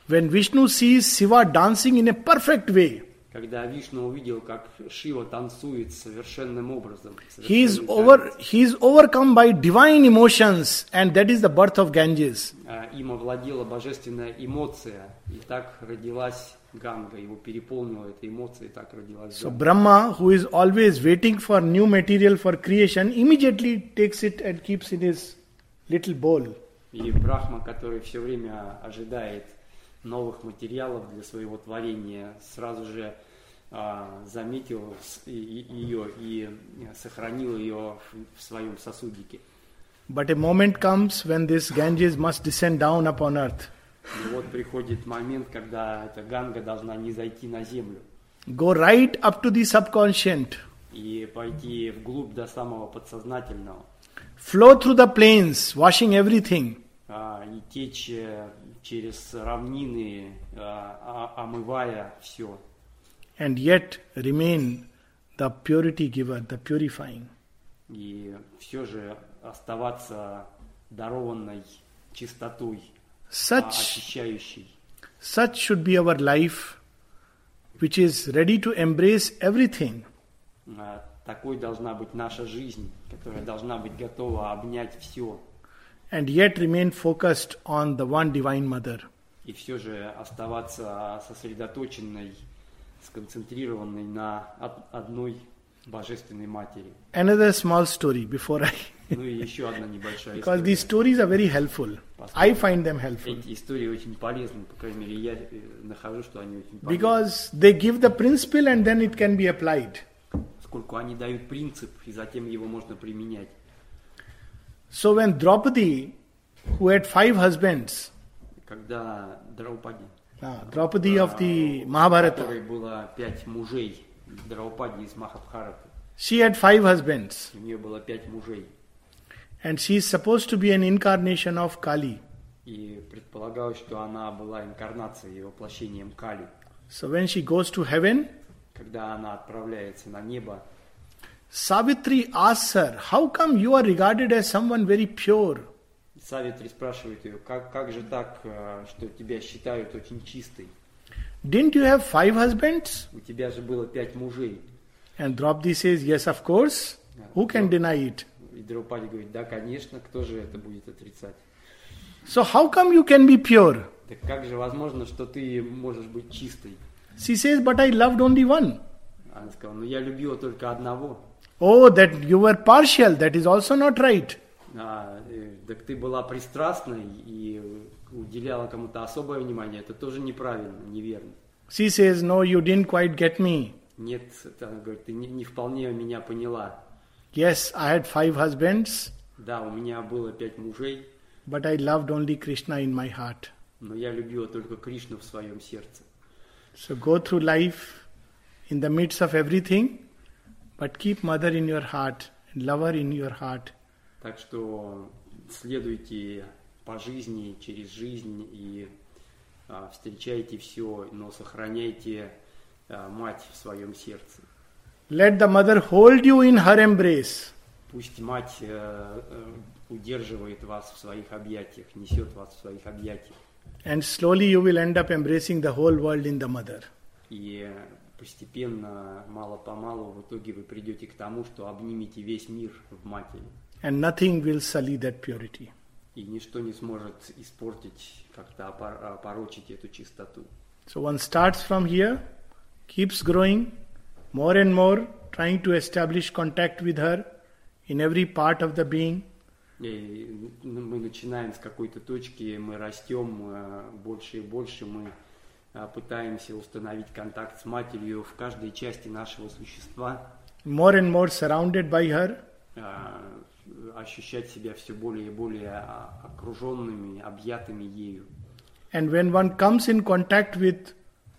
Speaker 1: When Vishnu sees Shiva dancing in a perfect way,
Speaker 2: Когда Вишну увидел, как Шива танцует совершенным образом,
Speaker 1: he is
Speaker 2: совершенный
Speaker 1: over
Speaker 2: танец,
Speaker 1: he is overcome by divine emotions, and that is the birth of Ganges.
Speaker 2: а, им овладела божественная эмоция, и так родилась Ганга, его переполнила эта эмоция, и так родилась
Speaker 1: So
Speaker 2: Ганга.
Speaker 1: Brahma, who is always waiting for new material for creation, immediately takes it and keeps in his little bowl.
Speaker 2: И Брахма, который все время ожидает новых материалов для своего творения, сразу же а, заметил с- и- и- ее и сохранил ее в, в своем сосудике.
Speaker 1: But a moment comes when this Ganges must descend down upon earth.
Speaker 2: И вот приходит момент, когда эта Ганга должна не зайти на землю
Speaker 1: Go right up to the subconscient.
Speaker 2: и пойти вглубь до самого подсознательного,
Speaker 1: Flow through the plains, washing everything.
Speaker 2: а, и течь э, через равнины, а, а- омывая все.
Speaker 1: And yet remain the purity giver, the purifying.
Speaker 2: И все же оставаться дарованной чистотой, а,
Speaker 1: Such,
Speaker 2: очищающей.
Speaker 1: such should be our life, which is ready to embrace everything.
Speaker 2: А, Такой должна быть наша жизнь, которая должна быть готова обнять все,
Speaker 1: And yet remain focused on the one divine mother.
Speaker 2: и все же оставаться сосредоточенной, сконцентрированной на од- одной божественной матери.
Speaker 1: Another small story before I.
Speaker 2: Ну и еще одна небольшая
Speaker 1: Because
Speaker 2: история.
Speaker 1: these stories are very helpful. I find them helpful.
Speaker 2: Эти истории очень полезны, по крайней мере, я э, нахожу, что они очень полезны.
Speaker 1: Because they give the principle and then it can be applied.
Speaker 2: Поскольку они дают принцип, и затем его можно применять.
Speaker 1: So when Draupadi, who had five husbands,
Speaker 2: Когда Драупади,
Speaker 1: uh, Draupadi of the Mahabharata,
Speaker 2: которой было пять мужей, Драупади из Махабхараты,
Speaker 1: she had five husbands.
Speaker 2: у нее было пять мужей,
Speaker 1: And she is supposed to be an incarnation of Kali.
Speaker 2: и предполагалось, что она была инкарнацией и воплощением Кали.
Speaker 1: So when she goes to heaven,
Speaker 2: Когда она отправляется на небо,
Speaker 1: Savitri asks her, how come you are regarded as someone very pure?
Speaker 2: Савитри спрашивает ее, как, как же так, э, что тебя считают очень чистой?
Speaker 1: Didn't you have five husbands?
Speaker 2: У тебя же было пять мужей.
Speaker 1: And Draupadi says, yes, of course. Who can deny it?
Speaker 2: И Драупади говорит, да, конечно, кто же это будет отрицать?
Speaker 1: So how come you can be pure?
Speaker 2: Так как же возможно, что ты можешь быть чистой?
Speaker 1: She says, but I loved only one.
Speaker 2: Она сказала, ну я любила только одного.
Speaker 1: Oh, that you were partial, that is also not right.
Speaker 2: А, э, так ты была пристрастной и уделяла кому-то особое внимание. Это тоже неправильно, неверно.
Speaker 1: She says, no, you didn't quite get me.
Speaker 2: Нет, это, она говорит, ты не, не вполне меня поняла.
Speaker 1: Yes, I had five husbands,
Speaker 2: Да, у меня было пять мужей,
Speaker 1: but I loved only Krishna in my heart.
Speaker 2: но я любила только Кришну в своем сердце.
Speaker 1: So go through life in the midst of everything, but keep mother in your heart and love her in your heart.
Speaker 2: Так что следуйте по жизни, через жизнь и а, встречайте все, но сохраняйте а, мать в своем сердце.
Speaker 1: Let the mother hold you in her embrace.
Speaker 2: Пусть мать э, э, удерживает вас в своих объятиях, несет вас в своих объятиях.
Speaker 1: And slowly you will end up embracing the whole world in the mother.
Speaker 2: И постепенно, мало-помалу, в итоге вы придете к тому, что обнимете весь мир в матери.
Speaker 1: And nothing will sully that purity.
Speaker 2: И ничто не сможет испортить, как-то опор- опорочить эту чистоту.
Speaker 1: So one starts from here, keeps growing, more and more, trying to establish contact with her in every part of the being.
Speaker 2: И мы начинаем с какой-то точки, мы растем э, больше и больше, мы э, пытаемся установить контакт с матерью в каждой части нашего существа,
Speaker 1: More and more surrounded by her.
Speaker 2: э, ощущать себя все более и более а, окруженными, объятыми ею.
Speaker 1: And when one comes in contact with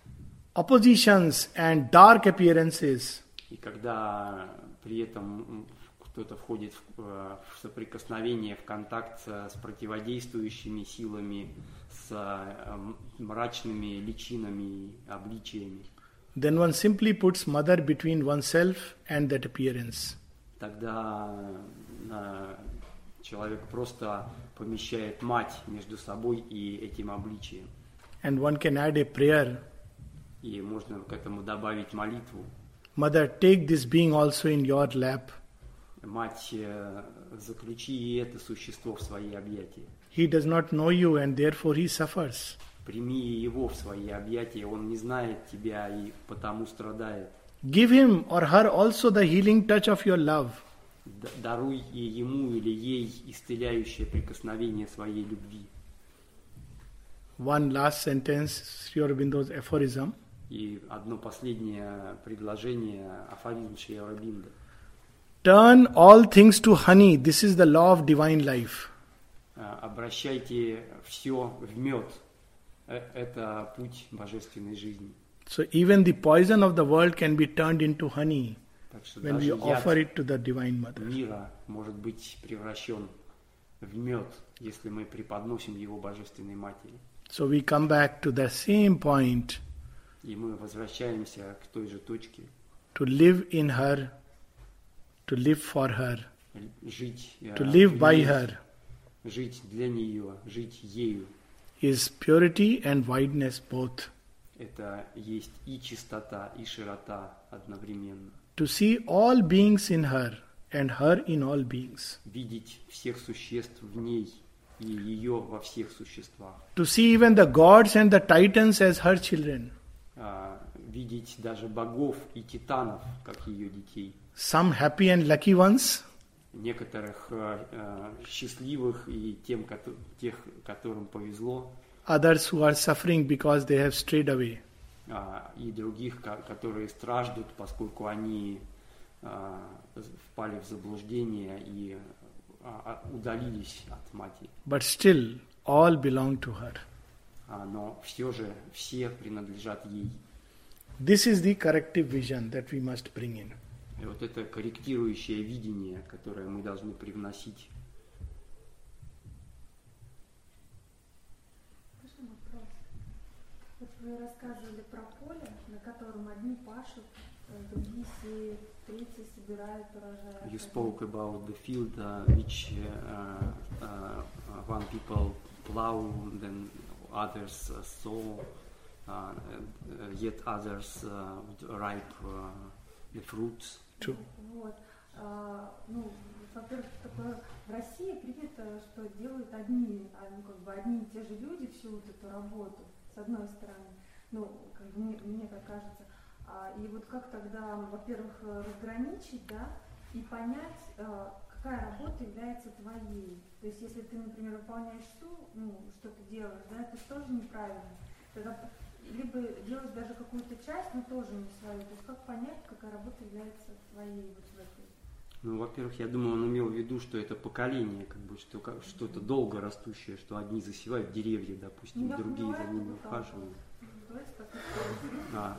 Speaker 1: oppositions and dark appearances,
Speaker 2: И когда при этом м, кто-то входит в, э, в соприкосновение, в контакт с, с противодействующими силами, с э, м- мрачными личинами и обличиями,
Speaker 1: then one simply puts mother between oneself and that appearance.
Speaker 2: тогда э, человек просто помещает мать между собой и этим обличием.
Speaker 1: And one can add a prayer.
Speaker 2: И можно к этому добавить молитву.
Speaker 1: Mother, take this being also in your lap.
Speaker 2: Мать, э, заключи и это существо в свои объятия.
Speaker 1: He does not know you and therefore he suffers.
Speaker 2: Прими его в свои объятия, он не знает тебя и потому страдает.
Speaker 1: Give him or her also the healing touch of your love.
Speaker 2: Д- Даруй и ему или ей исцеляющее прикосновение своей любви.
Speaker 1: One last sentence, Sri Aurobindo's aphorism.
Speaker 2: И одно последнее предложение, афоризм Шри Ауробинда.
Speaker 1: Turn all things to honey. This is the law of divine life.
Speaker 2: А, Обращайте все в мед. Э- Это путь божественной жизни.
Speaker 1: So even the poison of the world can be turned into honey
Speaker 2: Так что
Speaker 1: when we
Speaker 2: даже
Speaker 1: offer
Speaker 2: яд
Speaker 1: it to the Divine Mother.
Speaker 2: мира может быть превращен в мед, если мы преподносим его божественной матери.
Speaker 1: So we come back to the same point,
Speaker 2: И мы возвращаемся к той же точке.
Speaker 1: to live in her, to live for her,
Speaker 2: Л- Жить, э,
Speaker 1: to live
Speaker 2: в
Speaker 1: by
Speaker 2: ней,
Speaker 1: her
Speaker 2: жить для нее, жить ею.
Speaker 1: is purity and wideness both.
Speaker 2: Это есть и чистота, и широта одновременно.
Speaker 1: To see all beings in her and her in all beings.
Speaker 2: Видеть всех существ в ней и ее во всех существах.
Speaker 1: To see even the gods and the titans as her children.
Speaker 2: А, Видеть даже богов и титанов, как ее детей.
Speaker 1: Some happy and lucky ones,
Speaker 2: Некоторых э, э, счастливых и тем, кото- тех, которым повезло,
Speaker 1: others who are suffering because they have strayed away.
Speaker 2: а, и других, ко- которые страждут, поскольку они а, впали в заблуждение и а, а, удалились от матери.
Speaker 1: But still, all belong to her.
Speaker 2: А, Но все же все принадлежат ей.
Speaker 1: This is the corrective vision that we must bring in.
Speaker 2: И вот это корректирующее видение, которое мы должны привносить.
Speaker 4: Можно вопрос? Вот вы рассказывали про поле, на котором одни пашут, э, другие сеют, третьи собирают урожай.
Speaker 2: You spoke about the field uh, which uh, uh, one people plow, then others uh, sow, uh, uh, yet others uh, would ripe uh, the fruits.
Speaker 1: True.
Speaker 4: Вот. А, ну, во-первых, такое в России принято, что делают одни, а, ну, как бы одни и те же люди всю вот эту работу, с одной стороны. Ну, как бы мне, мне так кажется. А, и вот как тогда, во-первых, разграничить, да, и понять, а, какая работа является твоей. То есть, если ты, например, выполняешь всю, ну, что ты делаешь, да, это тоже неправильно. Тогда либо делаешь даже какую-то часть, но тоже не свою. То есть как понять, какая работа является твоей вот в этой?
Speaker 2: Ну, во-первых, я думаю, он имел в виду, что это поколение, как бы, что как, что-то долго растущее, что одни засевают деревья, допустим,
Speaker 4: Ну,
Speaker 2: другие
Speaker 4: я
Speaker 2: за ними
Speaker 4: понимаю,
Speaker 2: ухаживают.
Speaker 4: Давайте так и скажем.
Speaker 2: Uh,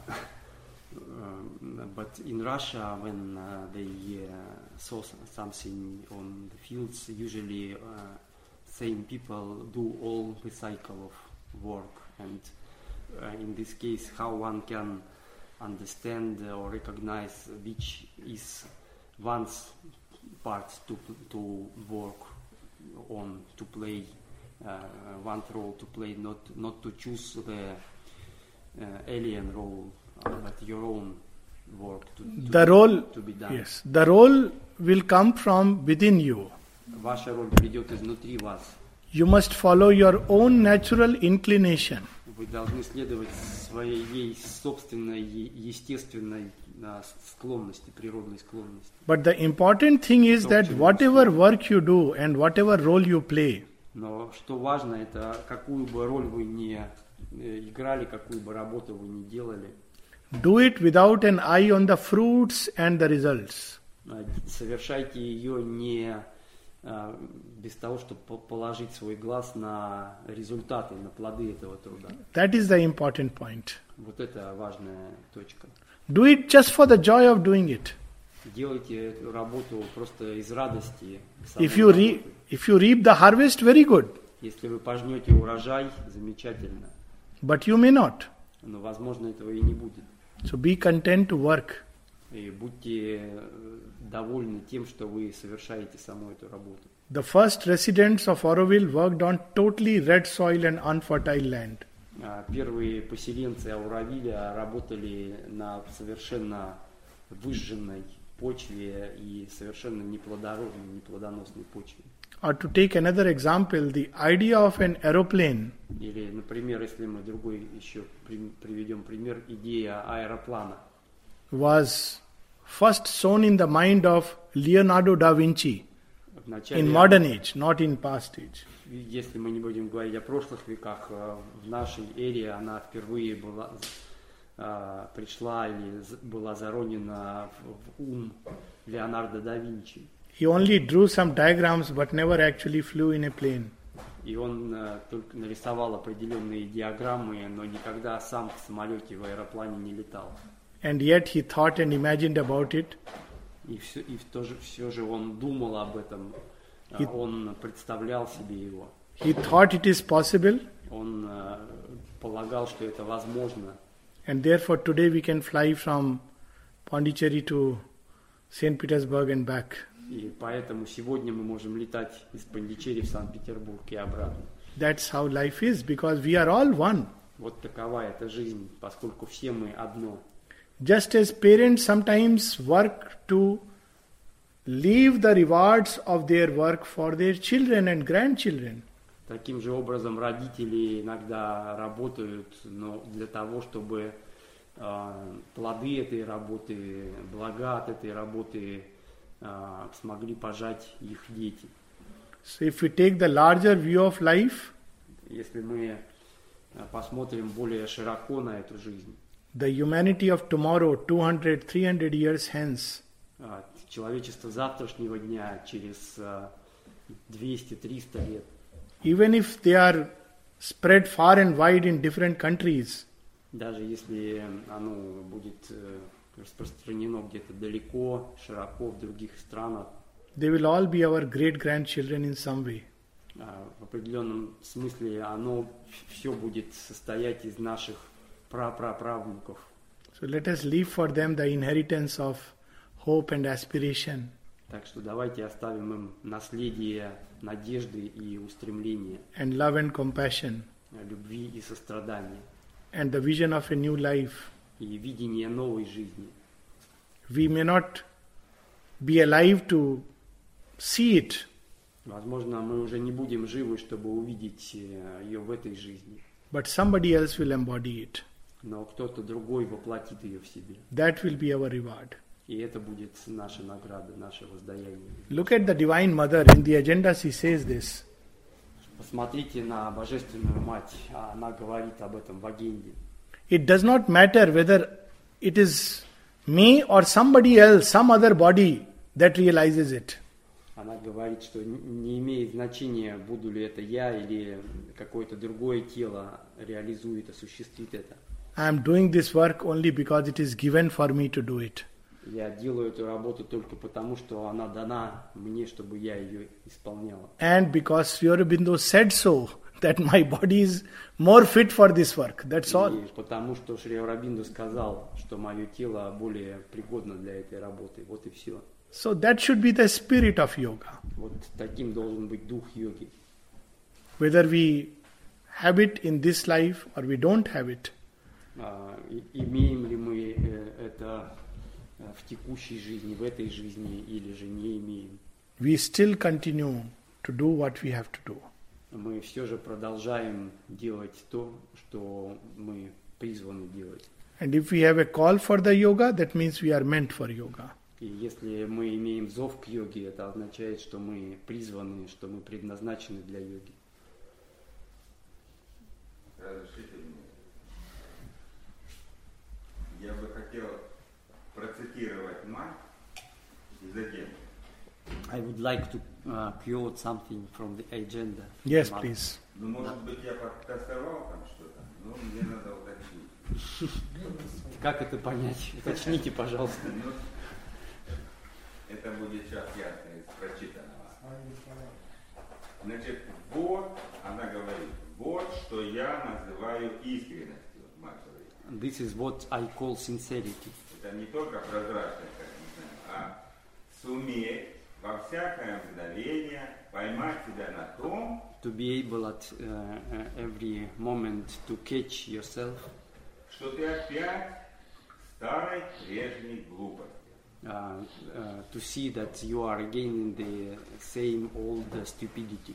Speaker 2: uh, but in Russia, when uh, they uh, sow s- something on the fields, usually uh, same people do all the cycle of work. And uh, in this case, how one can understand or recognize which is one's part to to work on, to play uh, one role to play, not not to choose the uh, alien role, uh, but your own work to, to,
Speaker 1: The role,
Speaker 2: to be done.
Speaker 1: yes, the role will come from within you.
Speaker 2: Ваша роль придет изнутри вас.
Speaker 1: You must follow your own natural inclination.
Speaker 2: Вы должны следовать своей собственной е- естественной uh, склонности, природной склонности.
Speaker 1: But the important thing is that whatever work you do and whatever role you play,
Speaker 2: Но что важно, это какую бы роль вы ни э, играли, какую бы работу вы ни делали,
Speaker 1: do it without an eye on the fruits and the results.
Speaker 2: э, совершайте ее не э, без того, чтобы по- положить свой глаз на результаты, на плоды этого труда.
Speaker 1: That is the important point.
Speaker 2: Вот это важная точка.
Speaker 1: Do it just for the joy of doing it.
Speaker 2: Делайте эту работу просто из радости. самой
Speaker 1: If you, re-
Speaker 2: работы.
Speaker 1: if you reap the harvest, very good.
Speaker 2: Если вы пожнете урожай, замечательно.
Speaker 1: But you may not.
Speaker 2: Но, возможно, этого и не будет.
Speaker 1: So be content to work.
Speaker 2: И будьте э, довольны тем, что вы совершаете саму эту работу.
Speaker 1: The first residents of Auroville worked on totally red soil and unfertile land.
Speaker 2: А, Первые поселенцы Ауравиля работали на совершенно выжженной почве и совершенно неплодородной, неплодоносной почве.
Speaker 1: Or to take another example, the idea of an aeroplane
Speaker 2: Или, например, если мы другой еще при- приведем пример, идея аэроплана
Speaker 1: was first sown in the mind of Leonardo da Vinci
Speaker 2: вначале,
Speaker 1: in modern age, not in past age.
Speaker 2: если мы не будем говорить о прошлых веках, э, в нашей эре она впервые была, э, пришла или з- была заронена в, в ум Леонардо да Винчи.
Speaker 1: He only drew some diagrams but never actually flew in a plane.
Speaker 2: И он э, только нарисовал определенные диаграммы, но никогда сам в самолете, в аэроплане не летал.
Speaker 1: And yet he thought and imagined about it.
Speaker 2: И все, и в то же, все же он думал об этом, э,
Speaker 1: И-
Speaker 2: он представлял себе его.
Speaker 1: He thought it is possible,
Speaker 2: Он э, полагал, что это возможно.
Speaker 1: and therefore today we can fly from Pondicherry to Saint Petersburg and back.
Speaker 2: И поэтому сегодня мы можем летать из Пондичерри в Санкт-Петербург и обратно.
Speaker 1: That's how life is, because we are all one.
Speaker 2: Вот такова эта жизнь, поскольку все мы одно.
Speaker 1: Just as parents sometimes work to leave the rewards of their work for their children and grandchildren.
Speaker 2: Таким же образом родители иногда работают, но для того, чтобы э, плоды этой работы, блага от этой работы э, смогли пожать их дети.
Speaker 1: So if we take the larger view of life,
Speaker 2: Если мы э, посмотрим более широко на эту жизнь,
Speaker 1: the humanity of tomorrow, two hundred, three hundred years hence,
Speaker 2: э, человечество завтрашнего дня через э, двести-триста лет,
Speaker 1: even if they are spread far and wide in different countries,
Speaker 2: даже если оно будет э, распространено где-то далеко, широко в других странах,
Speaker 1: they will all be our great grandchildren in some way.
Speaker 2: а, в определенном смысле оно все будет состоять из наших прапраправнуков.
Speaker 1: So let us leave for them the inheritance of hope and aspiration,
Speaker 2: Так что давайте оставим им наследие надежды и устремления,
Speaker 1: and love and compassion,
Speaker 2: любви и сострадания,
Speaker 1: and the vision of a new life.
Speaker 2: и видение новой жизни.
Speaker 1: We may not be alive to see it,
Speaker 2: Возможно, мы уже не будем живы, чтобы увидеть э, ее в этой жизни,
Speaker 1: but somebody else will embody it.
Speaker 2: но кто-то другой воплотит ее в себе.
Speaker 1: That will be our reward.
Speaker 2: И это будет наша награда, наше воздаяние.
Speaker 1: Look at the Divine Mother. In the agenda, she says this.
Speaker 2: Посмотрите на Божественную Мать, а она говорит об этом в агенде.
Speaker 1: It does not matter whether it is me or somebody else, some other body that realizes it.
Speaker 2: Она говорит, что н- не имеет значения, буду ли это я или какое-то другое тело реализует, осуществит это.
Speaker 1: I am doing this work only because it is given for me to do it.
Speaker 2: Я делаю эту работу только потому, что она дана мне, чтобы я ее исполняла.
Speaker 1: And because Sri Aurobindo said so, that my body is more fit for this work. That's all.
Speaker 2: И потому что Шри Аурабинду сказал, что мое тело более пригодно для этой работы. Вот и все.
Speaker 1: So that should be the spirit of yoga.
Speaker 2: Вот таким должен быть дух йоги.
Speaker 1: Whether we have it in this life or we don't have it,
Speaker 2: А, и- имеем ли мы э, это э, в текущей жизни, в этой жизни, или же не имеем.
Speaker 1: we still continue to do what we have to do.
Speaker 2: Мы все же продолжаем делать то, что мы призваны делать.
Speaker 1: And if we have a call for the yoga, that means we are meant for yoga.
Speaker 2: И если мы имеем зов к йоге, это означает, что мы призваны, что мы предназначены для йоги.
Speaker 5: Разрешите мне. Я бы хотел процитировать мать из агенды.
Speaker 2: I would like to uh, quote something from the agenda.
Speaker 1: Yes,
Speaker 2: Mark.
Speaker 1: please.
Speaker 5: Ну, может быть, я подтасовал там что-то, но мне надо уточнить.
Speaker 2: Как это понять? Уточните, пожалуйста.
Speaker 5: Ну, это будет сейчас ясно из прочитанного. Значит, вот, она говорит, вот что я называю искренностью, мать говорит.
Speaker 2: This is what I call sincerity.
Speaker 5: Это не только прозрачность, как мы знаем, а суметь во всякое мгновение поймать себя на том,
Speaker 2: to be able at uh, uh, every moment to catch yourself,
Speaker 5: что ты опять в старой прежней глупости.
Speaker 2: uh, uh, to see that you are again in the same old uh, stupidity.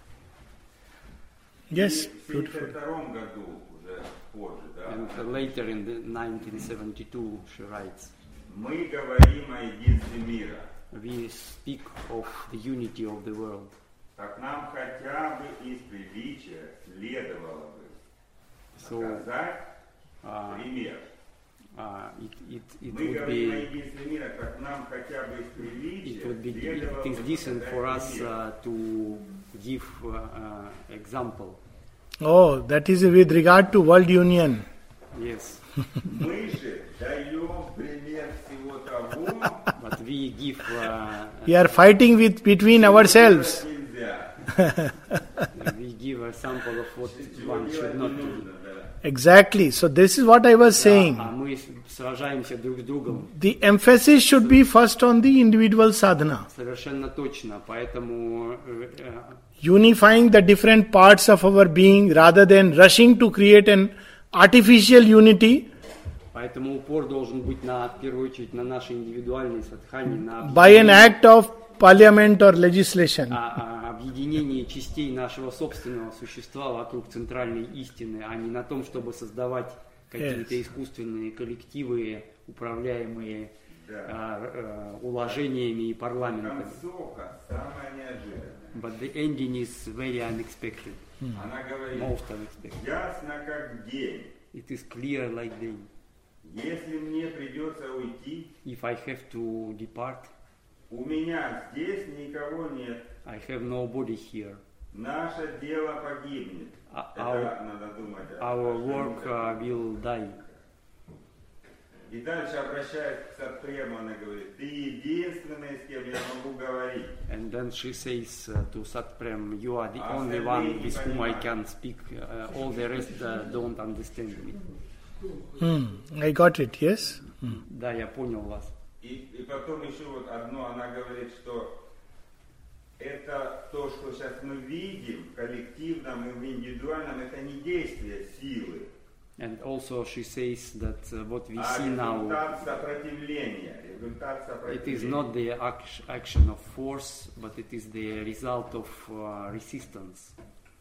Speaker 1: Yes,
Speaker 5: И в
Speaker 1: beautiful.
Speaker 5: семьдесят втором году, уже позже, да,
Speaker 2: And uh, later in the nineteen seventy-two she writes,
Speaker 5: мы говорим о единстве мира.
Speaker 2: we speak of the unity of the world.
Speaker 5: Так нам хотя бы из приличия следовало бы
Speaker 2: So
Speaker 5: показать
Speaker 2: uh,
Speaker 5: пример.
Speaker 2: uh, it, it, it
Speaker 5: Мы
Speaker 2: would
Speaker 5: говорим о
Speaker 2: be
Speaker 5: единстве мира, так нам хотя бы из приличия
Speaker 2: it would be
Speaker 5: следовало
Speaker 2: it is
Speaker 5: бы
Speaker 2: decent for
Speaker 5: показать
Speaker 2: us
Speaker 5: пример.
Speaker 2: uh, to give uh, uh, example.
Speaker 1: Oh, that is with regard to world union.
Speaker 2: Yes,
Speaker 5: Мы же даем пример всего того,
Speaker 2: but we give uh,
Speaker 1: We are fighting with between ourselves.
Speaker 5: что нельзя.
Speaker 2: we give a sample of what
Speaker 5: Чего
Speaker 2: one should
Speaker 5: делать не
Speaker 2: not do.
Speaker 5: нужно, да.
Speaker 1: Exactly. So this is what I was saying.
Speaker 2: А мы с- сражаемся друг с другом.
Speaker 1: The emphasis should be first on the individual sadhana,
Speaker 2: Совершенно точно. Поэтому э, э,
Speaker 1: unifying the different parts of our being rather than rushing to create an artificial unity
Speaker 2: поэтому упор должен быть на, в первую очередь на нашей индивидуальной садхане, на
Speaker 1: by an act of parliament or legislation.
Speaker 2: о- о объединении частей нашего собственного существа вокруг центральной истины, а не на том, чтобы создавать какие-то
Speaker 1: Yes.
Speaker 2: искусственные коллективы, управляемые
Speaker 5: Да.
Speaker 2: а, э, уложениями и парламентами.
Speaker 5: Концовка самая неожиданная.
Speaker 2: But the ending is very unexpected,
Speaker 5: Она говорит,
Speaker 2: most unexpected.
Speaker 5: ясно как день.
Speaker 2: It is clear like day.
Speaker 5: Если мне придется уйти,
Speaker 2: If I have to depart,
Speaker 5: у меня здесь никого нет.
Speaker 2: I have nobody here.
Speaker 5: Наше дело погибнет.
Speaker 2: А-
Speaker 5: Это
Speaker 2: our-
Speaker 5: надо думать. о-
Speaker 2: Our
Speaker 5: о
Speaker 2: work
Speaker 5: чем-то.
Speaker 2: uh, will die.
Speaker 5: И дальше обращаясь к Сатпрему, она говорит, ты единственный, с кем я могу говорить.
Speaker 2: And then she says uh, to Satprem, you are the
Speaker 5: А
Speaker 2: only
Speaker 5: остальные
Speaker 2: one
Speaker 5: не
Speaker 2: with whom I
Speaker 5: понимают.
Speaker 2: can speak. Uh, all the rest uh, don't understand me.
Speaker 1: Hmm, I got it, yes?
Speaker 2: Да, я понял вас.
Speaker 5: И, и потом еще вот одно, она говорит, что это то, что сейчас мы видим в коллективном и в индивидуальном, это не действие силы,
Speaker 2: And also she says that uh, what we
Speaker 5: а
Speaker 2: see now,
Speaker 5: результат сопротивления. Результат
Speaker 2: it is
Speaker 5: сопротивления.
Speaker 2: not the act- action of force, but it is the result of uh, resistance.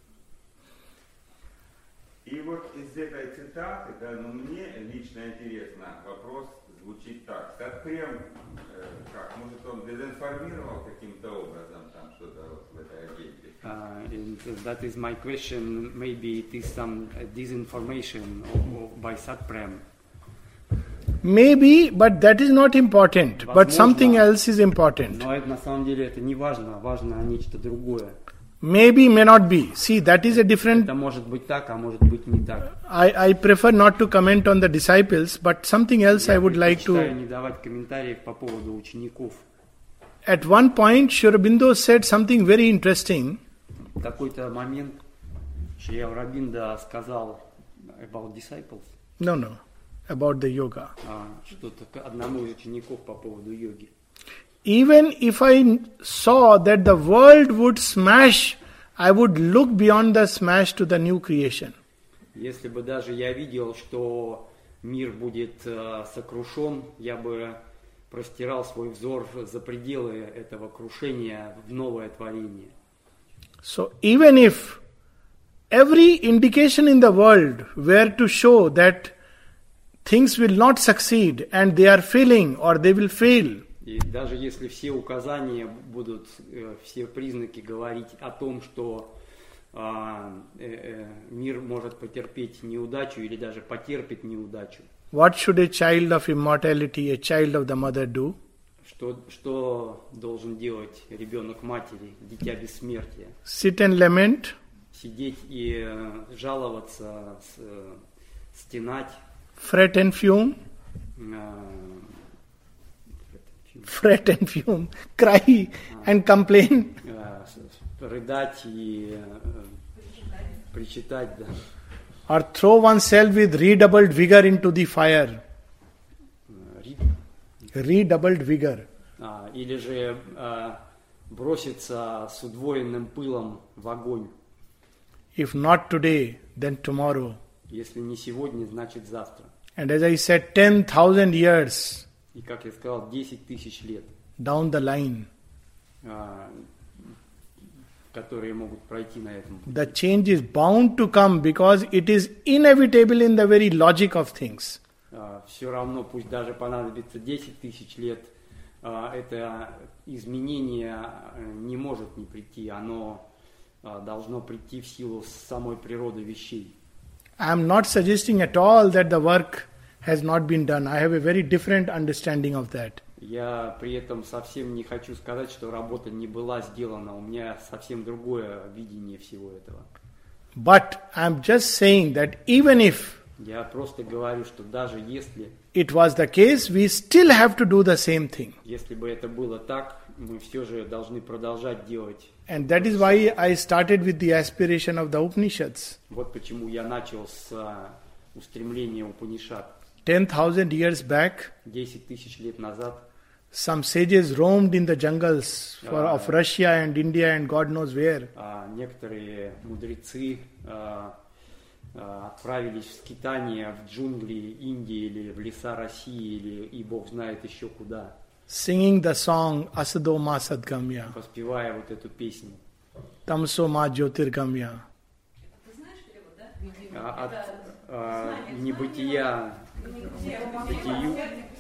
Speaker 5: И вот из этой цитаты, да, ну мне лично интересно, вопрос звучит так. Сатпрем, э, как, может он дезинформировал каким-то образом там что-то вот в этой агенде?
Speaker 2: Uh, and that is my question. Maybe it is some uh, disinformation of, of, by Satprem.
Speaker 1: Maybe, but that is not important. But something else is important.
Speaker 2: Но это, на самом деле это не важно, важно нечто другое.
Speaker 1: Maybe, may not be. See, that is a different.
Speaker 2: Это может быть так, а может быть не так.
Speaker 1: I, I prefer not to comment on the disciples, but something else I would like
Speaker 2: Предпочитаю
Speaker 1: to.
Speaker 2: не давать комментариев по поводу учеников.
Speaker 1: At one point, Sri Aurobindo said something very interesting.
Speaker 2: В какой-то момент Шри Аурабинда сказал about disciples,
Speaker 1: No, no, about the yoga.
Speaker 2: а, что-то к одному из учеников по поводу йоги.
Speaker 1: Even if I saw that the world would smash, I would look beyond the smash to the new creation.
Speaker 2: Если бы даже я видел, что мир будет э, сокрушен, я бы простирал свой взор за пределы этого крушения в новое творение.
Speaker 1: So even if every indication in the world were to show that things will not succeed and they are failing or they will fail,
Speaker 2: И даже если все указания будут, э, все признаки говорить о том, что а, э, э, мир может потерпеть неудачу или даже потерпит неудачу,
Speaker 1: what should a child of immortality, a child of the mother do?
Speaker 2: что, что должен делать ребенок матери, дитя бессмертия?
Speaker 1: Sit and lament,
Speaker 2: Сидеть и э, жаловаться, с- э, стенать,
Speaker 1: fret and fume,
Speaker 2: э,
Speaker 1: fret and fume, cry and complain.
Speaker 2: э, с- рыдать и э, причитать, да.
Speaker 1: Or throw oneself with redoubled vigor into the fire.
Speaker 2: Э, ри-
Speaker 1: Redoubled vigor.
Speaker 2: а, или же э, броситься с удвоенным пылом в огонь.
Speaker 1: If not today, then tomorrow.
Speaker 2: Если не сегодня, значит завтра.
Speaker 1: And as I said, ten thousand years
Speaker 2: И, как я сказал, десять тысяч лет,
Speaker 1: down the line,
Speaker 2: а, которые могут пройти на этом пути.
Speaker 1: the change is bound to come because it is inevitable in the very logic of things.
Speaker 2: А, все равно, пусть даже понадобится десять тысяч лет, а, это изменение а, не может не прийти, оно а, должно прийти в силу самой природы вещей.
Speaker 1: I am not suggesting at all that the work has not been done. I have a very different understanding of that.
Speaker 2: Я при этом совсем не хочу сказать, что работа не была сделана. У меня совсем другое видение всего этого.
Speaker 1: But I am just saying that even if
Speaker 2: Я просто говорю, что даже если,
Speaker 1: it was the case, we still have to do the same thing.
Speaker 2: если бы это было так, мы все же должны продолжать делать.
Speaker 1: And that is why I started with the aspiration of the Upanishads.
Speaker 2: Вот почему я начал с а, устремления Упанишад.
Speaker 1: ten thousand years back,
Speaker 2: Десять тысяч лет назад
Speaker 1: some sages roamed in the jungles for, of Russia and India and God knows where.
Speaker 2: а, некоторые мудрецы а, а, отправились в скитание в джунгли Индии или в леса России или и Бог знает еще куда,
Speaker 1: Singing the song Asado Ma Sadgamya,
Speaker 2: поспевая вот эту песню.
Speaker 1: Tamso Ma Jyotirgamya.
Speaker 2: А, от а, небытия к бытию,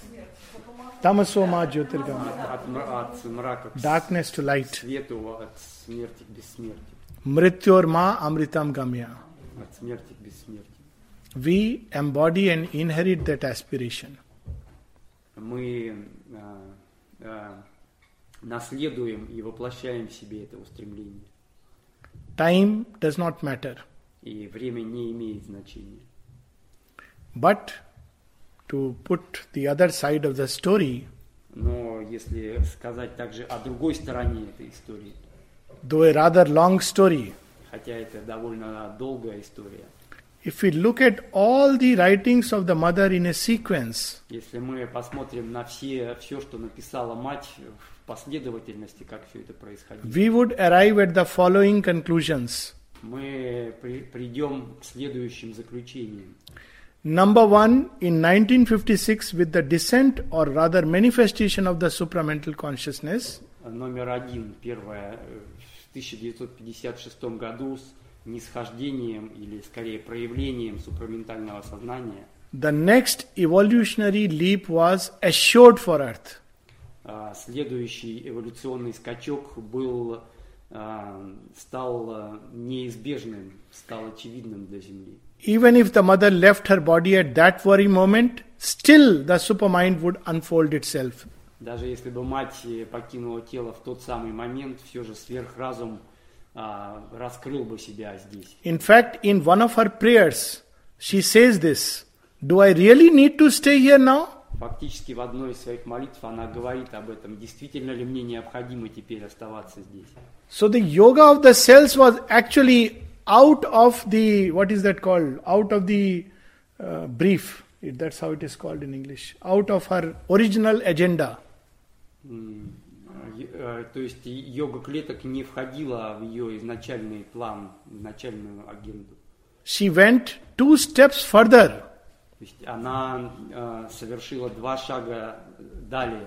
Speaker 1: Tamaso Ma Jyotirgamya.
Speaker 2: от, мра- от мрака к
Speaker 1: Darkness to light.
Speaker 2: свету, от смерти к бессмертию,
Speaker 1: Mrityor Ma Amritam Gamya.
Speaker 2: от смерти к бессмертию.
Speaker 1: We embody and inherit that aspiration.
Speaker 2: Мы а, а, наследуем и воплощаем в себе это устремление.
Speaker 1: Time does not matter.
Speaker 2: И время не имеет значения.
Speaker 1: But to put the other side of the story,
Speaker 2: Но если сказать также о другой стороне этой истории,
Speaker 1: though a rather long story,
Speaker 2: хотя это довольно долгая история,
Speaker 1: if we look at all the writings of the mother in a sequence,
Speaker 2: если мы посмотрим на все, все, что написала мать в последовательности, как все это происходило,
Speaker 1: we would arrive at the following conclusions.
Speaker 2: мы при- придем к следующим заключениям.
Speaker 1: Number one, in nineteen fifty-six, with the descent or rather manifestation of the supramental consciousness,
Speaker 2: Номер один, первое, э, в тысяча девятьсот пятьдесят шестом году с нисхождением или скорее проявлением супраментального сознания,
Speaker 1: the next evolutionary leap was assured for Earth.
Speaker 2: а, следующий эволюционный скачок был, а, стал а, неизбежным, стал очевидным для Земли.
Speaker 1: Even if the mother left her body at that very moment, still the supermind would unfold itself.
Speaker 2: Даже если бы мать покинула тело в тот самый момент, все же сверхразум а, раскрыл бы себя здесь.
Speaker 1: In fact, in one of her prayers, she says this, do I really need to stay here now?
Speaker 2: Фактически в одной из своих молитв она говорит об этом. Действительно ли мне необходимо теперь оставаться здесь?
Speaker 1: So the yoga of the cells was actually out of the, what is that called? Out of the uh, brief. That's how it is called in English. Out of her original agenda.
Speaker 2: М, э, э, То есть и йога клеток не входила в ее изначальный план, изначальную агенду.
Speaker 1: She went two steps further.
Speaker 2: То есть она э, совершила два шага далее.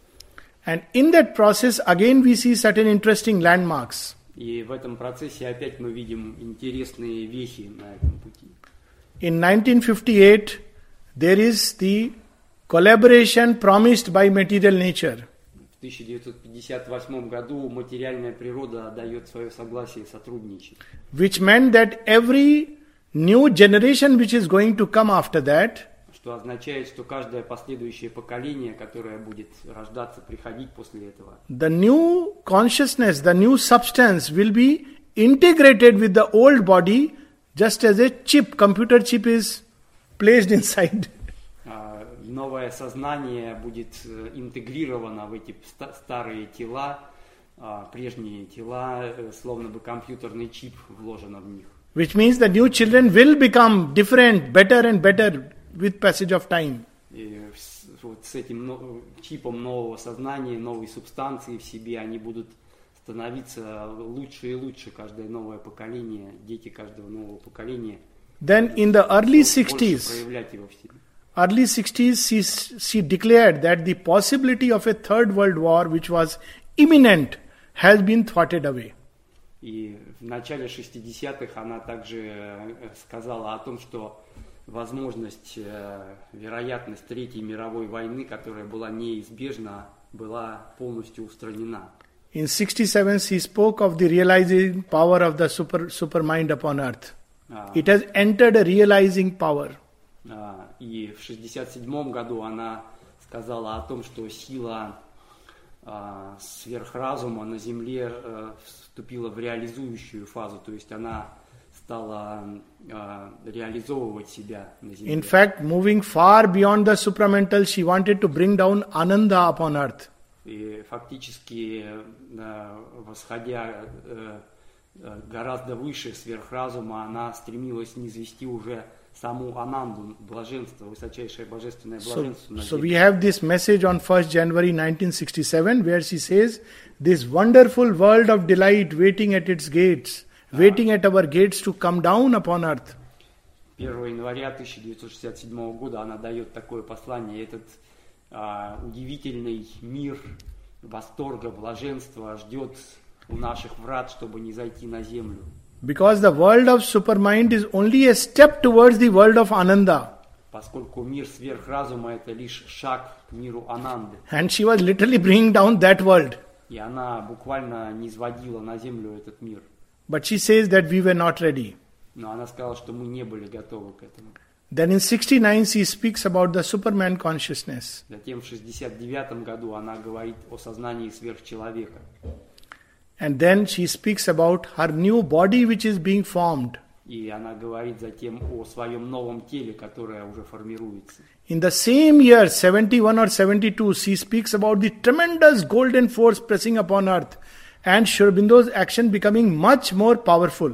Speaker 1: And in that process, again we see certain interesting landmarks.
Speaker 2: И в этом процессе опять мы видим интересные вехи на этом пути.
Speaker 1: In nineteen fifty-eight, there is the collaboration promised by material nature.
Speaker 2: В тысяча девятьсот пятьдесят восьмом году материальная природа дает свое согласие сотрудничать.
Speaker 1: Which meant that every new generation which is going to come after that,
Speaker 2: Что означает, что каждое последующее поколение, которое будет рождаться, приходить после этого,
Speaker 1: the new consciousness, the new substance will be integrated with the old body just as a chip, computer chip is placed inside.
Speaker 2: а, новое сознание будет э, интегрировано в эти ста- старые тела, а, прежние тела, э, словно бы компьютерный чип вложен в них.
Speaker 1: Which means the new children will become different, better and better with passage of time.
Speaker 2: И с, вот с этим но- чипом нового сознания, новой субстанции в себе, они будут становиться лучше и лучше каждое новое поколение, дети каждого нового поколения.
Speaker 1: Then in the early
Speaker 2: больше
Speaker 1: sixties,
Speaker 2: проявлять его в себе.
Speaker 1: early sixties, she, she declared that the possibility of a third world war, which was imminent, has been thwarted away.
Speaker 2: И в начале шестидесятых она также сказала о том, что возможность, вероятность Третьей мировой войны, которая была неизбежна, была полностью устранена.
Speaker 1: In sixty-seven, she spoke of the realizing power of the super supermind upon earth.
Speaker 2: А,
Speaker 1: It has entered a realizing power.
Speaker 2: а, и в шестьдесят седьмом году она сказала о том, что сила а, сверхразума на Земле а, вступила в реализующую фазу, то есть она стала а, реализовывать себя на Земле.
Speaker 1: In fact, moving far beyond the supramental, she wanted to bring down Ananda upon earth.
Speaker 2: И фактически, э, восходя э, э, гораздо выше сверхразума, она стремилась низвести уже саму Ананду, блаженство, высочайшее божественное
Speaker 1: So,
Speaker 2: блаженство на
Speaker 1: so we
Speaker 2: земле.
Speaker 1: have this message on first January nineteen sixty-seven where she says, this wonderful world of delight waiting at its gates, waiting at our gates to come down upon earth.
Speaker 2: первого января тысяча девятьсот шестьдесят седьмого года она дает такое послание, этот а, удивительный мир восторга, блаженства ждет у наших врат, чтобы не зайти на землю.
Speaker 1: Because the world of supermind is only a step towards the world of Ananda.
Speaker 2: Поскольку мир сверхразума это лишь шаг к миру Ананды.
Speaker 1: And she was literally bringing down that world.
Speaker 2: И она буквально низводила на землю этот мир.
Speaker 1: But she says that we were not ready.
Speaker 2: Но она сказала, что мы не были готовы к этому.
Speaker 1: Then in sixty-nine she speaks about the Superman consciousness.
Speaker 2: Затем в шестьдесят девятом году она говорит о сознании сверхчеловека.
Speaker 1: And then she speaks about her new body which is being formed.
Speaker 2: И она говорит затем о своем новом теле, которое уже формируется.
Speaker 1: In the same year, seventy-one or seventy-two, she speaks about the tremendous golden force pressing upon earth and Sri Aurobindo's action becoming much more powerful.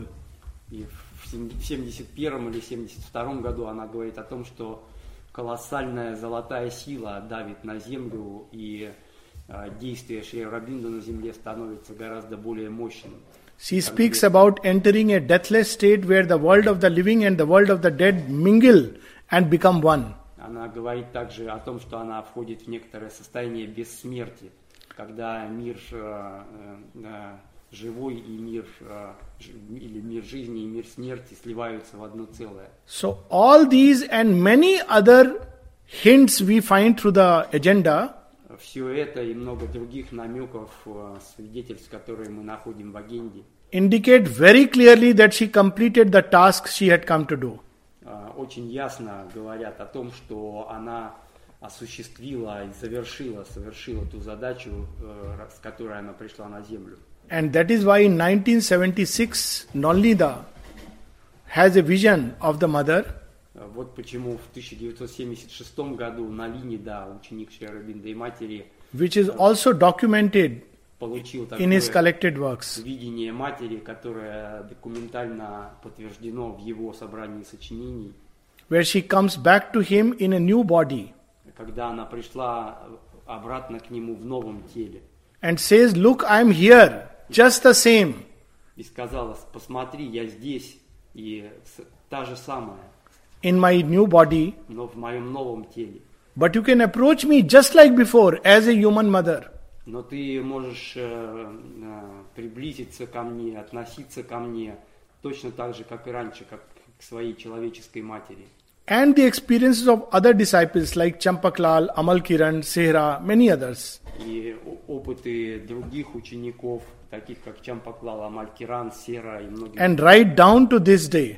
Speaker 2: И в семьдесят первом или семьдесят втором году она говорит о том, что колоссальная золотая сила давит на землю, и э, действие Шри Ауробинда на земле становится гораздо более мощным.
Speaker 1: She speaks about entering a deathless state where the world of the living and the world of the dead mingle and become one.
Speaker 2: Она говорит также о том, что она входит в некоторое состояние бессмертия, когда мир э, э, живой и мир, э, или мир жизни и мир смерти сливаются в одно целое.
Speaker 1: So all these and many other hints we find through the agenda
Speaker 2: Все это и много других намеков, э, свидетельств, которые мы находим в агенде,
Speaker 1: indicate very clearly that she completed the task she had come to do.
Speaker 2: э, очень ясно говорят о том, что она осуществила и завершила, совершила ту задачу, э, с которой она пришла на землю.
Speaker 1: And that is why in nineteen seventy-six, Nolnida has a vision of the mother.
Speaker 2: Вот почему в тысяча девятьсот семьдесят шестом году Налинида, ученик Шри Ауробинда и матери,
Speaker 1: Which is also documented
Speaker 2: получил
Speaker 1: in his
Speaker 2: такое
Speaker 1: collected works.
Speaker 2: видение матери, которое документально подтверждено в его собрании сочинений,
Speaker 1: Where she comes back to him in a new body
Speaker 2: когда она пришла обратно к нему в новом теле
Speaker 1: and says, look, I am here, just the same.
Speaker 2: и сказала: посмотри, я здесь, и с- та же самая,
Speaker 1: In my new body,
Speaker 2: но в моем новом теле.
Speaker 1: but you can approach me just like before as a human mother.
Speaker 2: Но ты можешь э, э, приблизиться ко мне, относиться ко мне точно так же, как и раньше, как к своей человеческой матери.
Speaker 1: And the experiences of other disciples like Champaklal, Amal Kiran, Sehra, many others.
Speaker 2: И о- опыты других учеников, таких как Чампаклал, Амалькиран, Сера и многие,
Speaker 1: And right down to this day,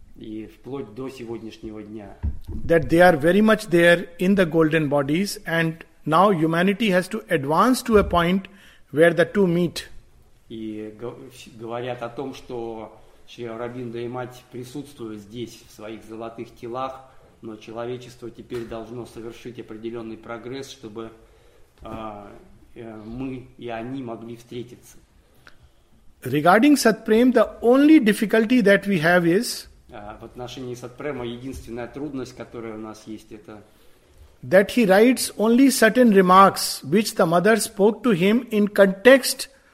Speaker 2: и вплоть до сегодняшнего дня,
Speaker 1: that they are very much there in the golden bodies, and now humanity has to advance to a point where the two meet.
Speaker 2: и го- говорят о том, что Шри Ауробинда и мать присутствуют здесь, в своих золотых телах, но человечество теперь должно совершить определенный прогресс, чтобы а, э, мы и они могли встретиться.
Speaker 1: Regarding Satprem, the only difficulty that we have is
Speaker 2: А, в отношении Сатпрема единственная трудность, которая у нас есть, это
Speaker 1: that he writes only certain remarks which the mother spoke to him in context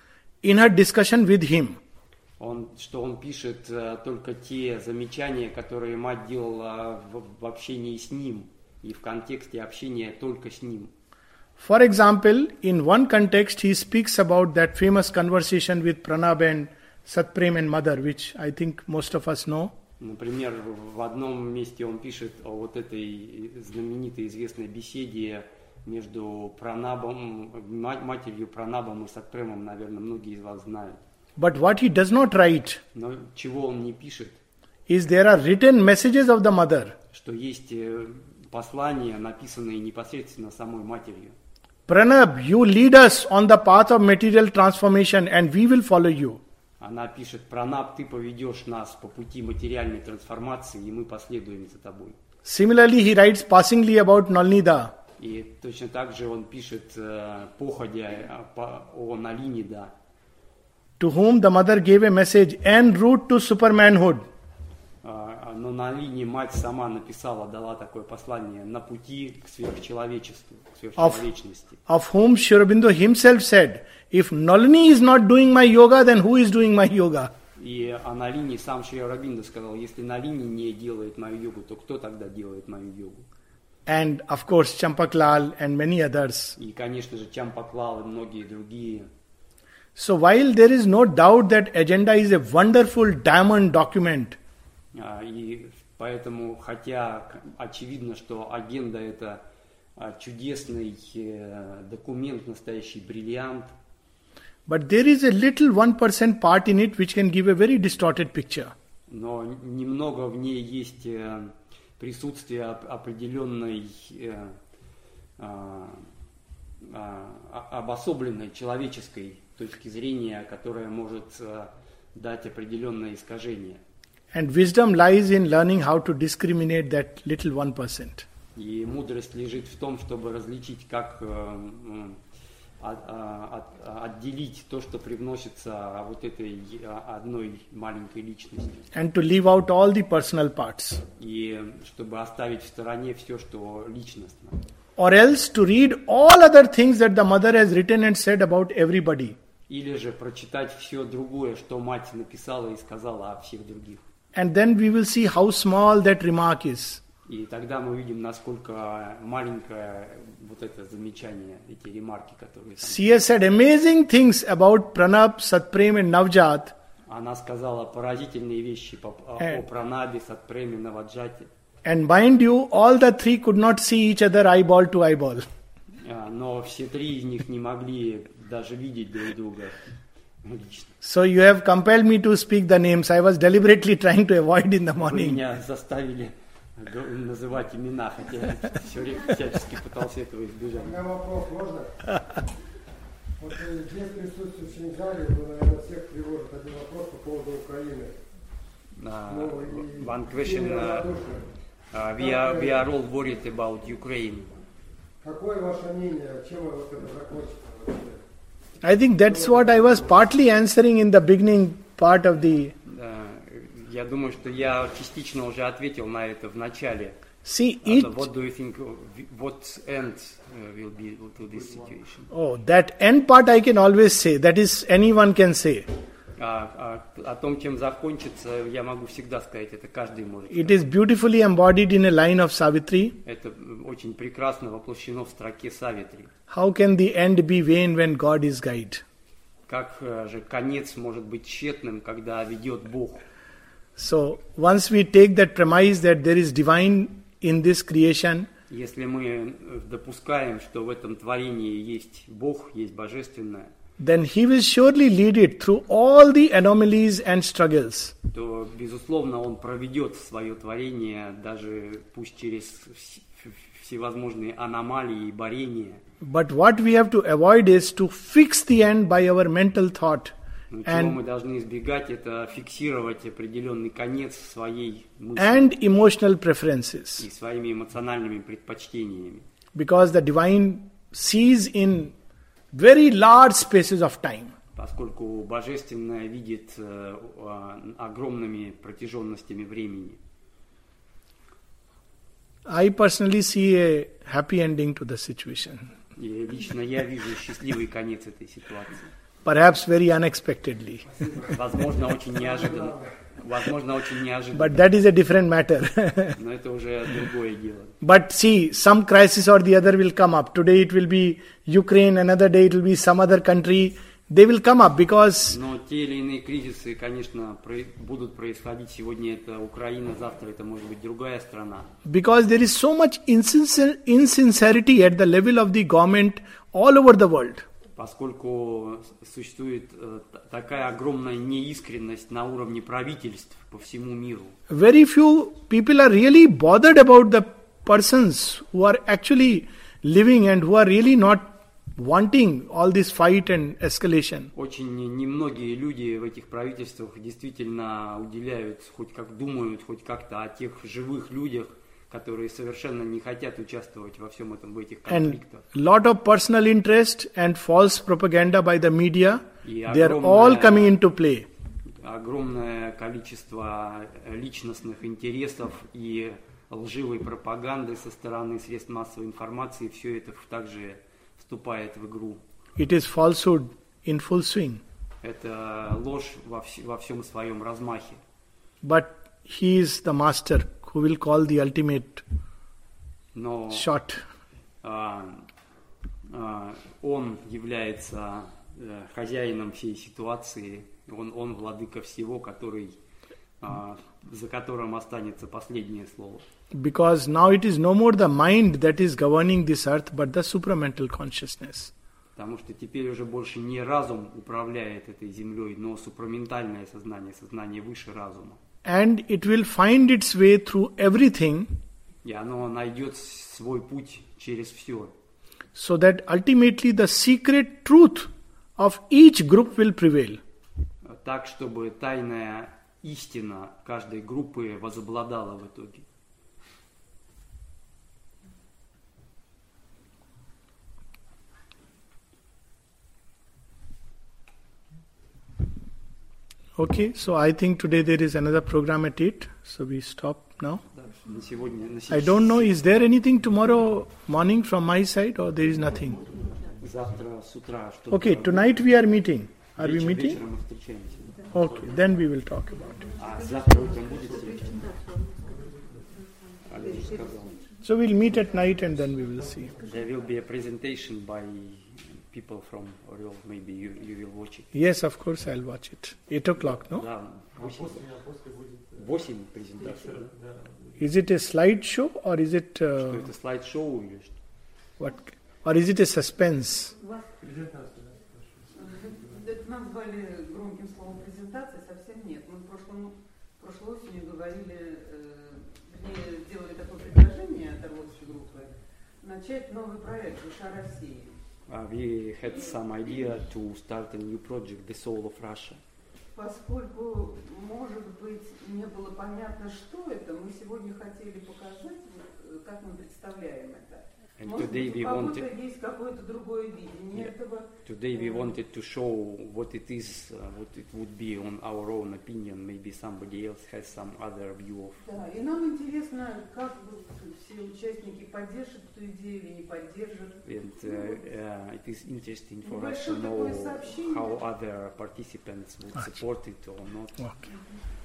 Speaker 1: in her discussion with him.
Speaker 2: Он, что он пишет э, только те замечания, которые мать делала в, в общении с ним и в контексте общения только с ним.
Speaker 1: For example, in one context he speaks about that famous conversation with Pranab and Satprem and mother, which I think most of us know.
Speaker 2: Например, в одном месте он пишет о вот этой знаменитой известной беседе между Пранабом, матерью Пранабом и Сатпремом, наверное, многие из вас знают.
Speaker 1: But what he does not write
Speaker 2: Но чего он не пишет,
Speaker 1: is there are written messages of the mother.
Speaker 2: что есть э, послания, написанные непосредственно самой матерью.
Speaker 1: Pranab, you lead us on the path of material transformation and we will follow you.
Speaker 2: Она пишет: Пранаб, ты поведешь нас по пути материальной трансформации, и мы последуем за тобой.
Speaker 1: Similarly, he writes passingly about Nalnida.
Speaker 2: И точно так же он пишет, э, походя по, о Налинида,
Speaker 1: to whom the mother gave a message en route to supermanhood.
Speaker 2: э, но Налине мать сама написала, дала такое послание на пути к сверхчеловечеству, к сверхчеловечности.
Speaker 1: Of whom Sri Aurobindo himself said, if Nalini is not doing my yoga, then who is doing my yoga?
Speaker 2: И о Налине сам Шри Ауробиндо сказал: если Налини не делает мою йогу, то кто тогда делает мою йогу?
Speaker 1: And of course Champaklal and many others.
Speaker 2: И, конечно же, Чампаклал и многие другие.
Speaker 1: So while there is no doubt that agenda is a wonderful diamond document,
Speaker 2: А, И поэтому, хотя очевидно, что агенда — это а, чудесный э, документ, настоящий бриллиант,
Speaker 1: but there is a little one percent part in it which can give a very distorted picture.
Speaker 2: но немного в ней есть э, присутствие оп- определенной э, а, а, обособленной человеческой точки зрения, которая может э, дать определенное искажение.
Speaker 1: And wisdom lies in learning how to discriminate that little one percent.
Speaker 2: И мудрость лежит в том, чтобы различить, как э, м, от- а, от- отделить то, что привносится вот этой а, одной маленькой личности,
Speaker 1: And to leave out all the personal parts.
Speaker 2: и чтобы оставить в стороне все, что личностно.
Speaker 1: Or else to read all other things that the mother has written and said about everybody.
Speaker 2: Или же прочитать все другое, что мать написала и сказала о всех других.
Speaker 1: And then we will see how small that remark is.
Speaker 2: И тогда мы увидим, насколько маленькое вот это замечание, эти ремарки, которые там.
Speaker 1: She has said amazing things about Pranab, Satprem and Navjat.
Speaker 2: Она сказала поразительные вещи по- о,
Speaker 1: Э.
Speaker 2: о Пранабе, Сатпреме, Наваджате.
Speaker 1: And mind you, all the three could not see each other eyeball to eyeball.
Speaker 2: А, Но все три из них не могли даже видеть друг друга лично.
Speaker 1: So you have compelled me to speak the names. I was deliberately trying to avoid in the
Speaker 2: Вы
Speaker 1: morning.
Speaker 2: меня заставили г- называть имена, хотя я все время всячески пытался этого избежать.
Speaker 6: У меня вопрос можно? Вот э, здесь присутствующим в зале, вы, наверное, всех тревожит один вопрос по поводу Украины.
Speaker 2: Uh,
Speaker 6: Ну, и
Speaker 2: one question.
Speaker 6: сильное
Speaker 2: Uh,
Speaker 6: равнодушие.
Speaker 2: uh, we are we are all worried about Ukraine.
Speaker 6: Какое ваше мнение, чем вот это закончится вообще?
Speaker 1: I think that's what I was partly answering in the beginning part of the.
Speaker 2: Uh, я думаю, что я частично уже ответил на это в начале.
Speaker 1: See,
Speaker 2: Uh,
Speaker 1: it.
Speaker 2: what do you think? uh, What end uh, will be to this situation?
Speaker 1: Oh, that end part I can always say. That is, anyone can say.
Speaker 2: А, а, о том, чем закончится, я могу всегда сказать, это каждый может.
Speaker 1: It is beautifully embodied in a line of Savitri.
Speaker 2: Это очень прекрасно воплощено в строке Савитри.
Speaker 1: How can the end be vain when God is guide?
Speaker 2: Как э, же конец может быть тщетным, когда ведет Бог?
Speaker 1: So once we take that premise that there is divine in this creation,
Speaker 2: Если мы э, допускаем, что в этом творении есть Бог, есть Божественное,
Speaker 1: then He will surely lead it through all the anomalies and struggles.
Speaker 2: то, безусловно, Он проведет свое творение, даже пусть через вс- всевозможные аномалии и борения.
Speaker 1: But what we have to avoid is to fix the end by our mental thought.
Speaker 2: Но чего мы
Speaker 1: And,
Speaker 2: должны избегать, это фиксировать определенный конец своей мысли
Speaker 1: and emotional preferences.
Speaker 2: и своими эмоциональными предпочтениями.
Speaker 1: Because the divine sees in very large spaces of time.
Speaker 2: Поскольку Божественное видит э, э, огромными протяженностями времени.
Speaker 1: I personally see a happy ending to the situation.
Speaker 2: И лично я вижу счастливый конец этой ситуации.
Speaker 1: perhaps very unexpectedly.
Speaker 2: Возможно, очень неожиданно. Возможно, очень неожиданно.
Speaker 1: But that is a different matter.
Speaker 2: Но это уже другое дело.
Speaker 1: But see, some crisis or the other will come up. Today it will be Ukraine, another day it will be some other country. They will come up because...
Speaker 2: Но те или иные кризисы, конечно, про- будут происходить. Сегодня это Украина, завтра это может быть другая страна.
Speaker 1: Because there is so much insincer- insincerity at the level of the government all over the world.
Speaker 2: Поскольку существует э, т- такая огромная неискренность на уровне правительств по всему миру.
Speaker 1: Very few people are really bothered about the persons who are actually living and who are really not wanting all this fight and escalation.
Speaker 2: Очень немногие люди в этих правительствах действительно уделяют, хоть как думают, хоть как-то о тех живых людях, которые совершенно не хотят участвовать во всем этом, в этих
Speaker 1: And
Speaker 2: конфликтах.
Speaker 1: lot of personal interest and false propaganda by the media,
Speaker 2: И
Speaker 1: they are all
Speaker 2: огромное-
Speaker 1: coming into play.
Speaker 2: Огромное количество личностных интересов и лживой пропаганды со стороны средств массовой информации, все это также вступает в игру.
Speaker 1: It is falsehood in full swing.
Speaker 2: Это ложь во, вс- во всем своем размахе.
Speaker 1: But he is the master who will call the ultimate
Speaker 2: Но
Speaker 1: shot.
Speaker 2: а, а, он является э, хозяином всей ситуации, он, он владыка всего, который, а, за которым останется последнее слово.
Speaker 1: Because now it is no more the mind that is governing this earth, but the supramental consciousness.
Speaker 2: Потому что теперь уже больше не разум управляет этой землей, но супраментальное сознание, сознание выше разума.
Speaker 1: And it will find its way through everything,
Speaker 2: И оно найдет свой путь через все.
Speaker 1: so that ultimately the secret truth of each group will prevail.
Speaker 2: Так, чтобы тайная истина каждой группы возобладала в итоге.
Speaker 1: Okay, so I think today there is another program at eight, so we stop now.
Speaker 2: Дальше. На сегодня, на
Speaker 1: I
Speaker 2: се-
Speaker 1: don't know, is there anything tomorrow morning from my side or there is nothing?
Speaker 2: Завтра с утра что-то.
Speaker 1: Okay, tonight we are meeting. Are we
Speaker 2: Вечер-
Speaker 1: meeting?
Speaker 2: Вечером мы встречаемся.
Speaker 1: Okay, then we will talk about it.
Speaker 2: А завтра утром будет встреча? Олег уже сказал.
Speaker 1: So we'll meet at night and then we will see.
Speaker 2: There will be a presentation by people from Orel. Maybe you, you will watch it.
Speaker 1: Yes, of course, I'll watch it. eight o'clock, no?
Speaker 2: Да, восемь. Восемь презентаций, да?
Speaker 1: Is it a slideshow or is it
Speaker 2: Что
Speaker 1: uh,
Speaker 2: это, слайд-шоу или что?
Speaker 1: what? Or is it a suspense?
Speaker 7: Это назвали громким словом презентации, совсем нет. Мы в прошлом, прошлой осенью говорили, э, вернее, сделали такое предложение от Орловской группы, начать новый проект «Душа России».
Speaker 2: Uh, we had some idea to start a new project, The Soul of Russia.
Speaker 7: Поскольку, может быть, не было понятно, что это, мы сегодня хотели показать, э, как мы представляем это.
Speaker 2: And
Speaker 7: Может
Speaker 2: today
Speaker 7: быть,
Speaker 2: we
Speaker 7: у кого-то
Speaker 2: wanted,
Speaker 7: есть какое-то другое видение этого.
Speaker 2: today we wanted to show what it is, uh, what it would be on our own opinion. Maybe somebody else has some other view of.
Speaker 7: Да, и нам интересно, как все участники поддержат эту идею или не поддержат.
Speaker 2: And uh, uh, it is interesting for us
Speaker 7: Небольшое
Speaker 2: to
Speaker 7: такое
Speaker 2: know
Speaker 7: сообщение.
Speaker 2: how other participants would support it or not.
Speaker 1: Okay.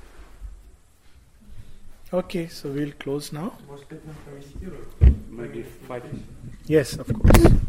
Speaker 1: Okay, so we'll close now.
Speaker 2: Maybe five.
Speaker 1: Yes, of course.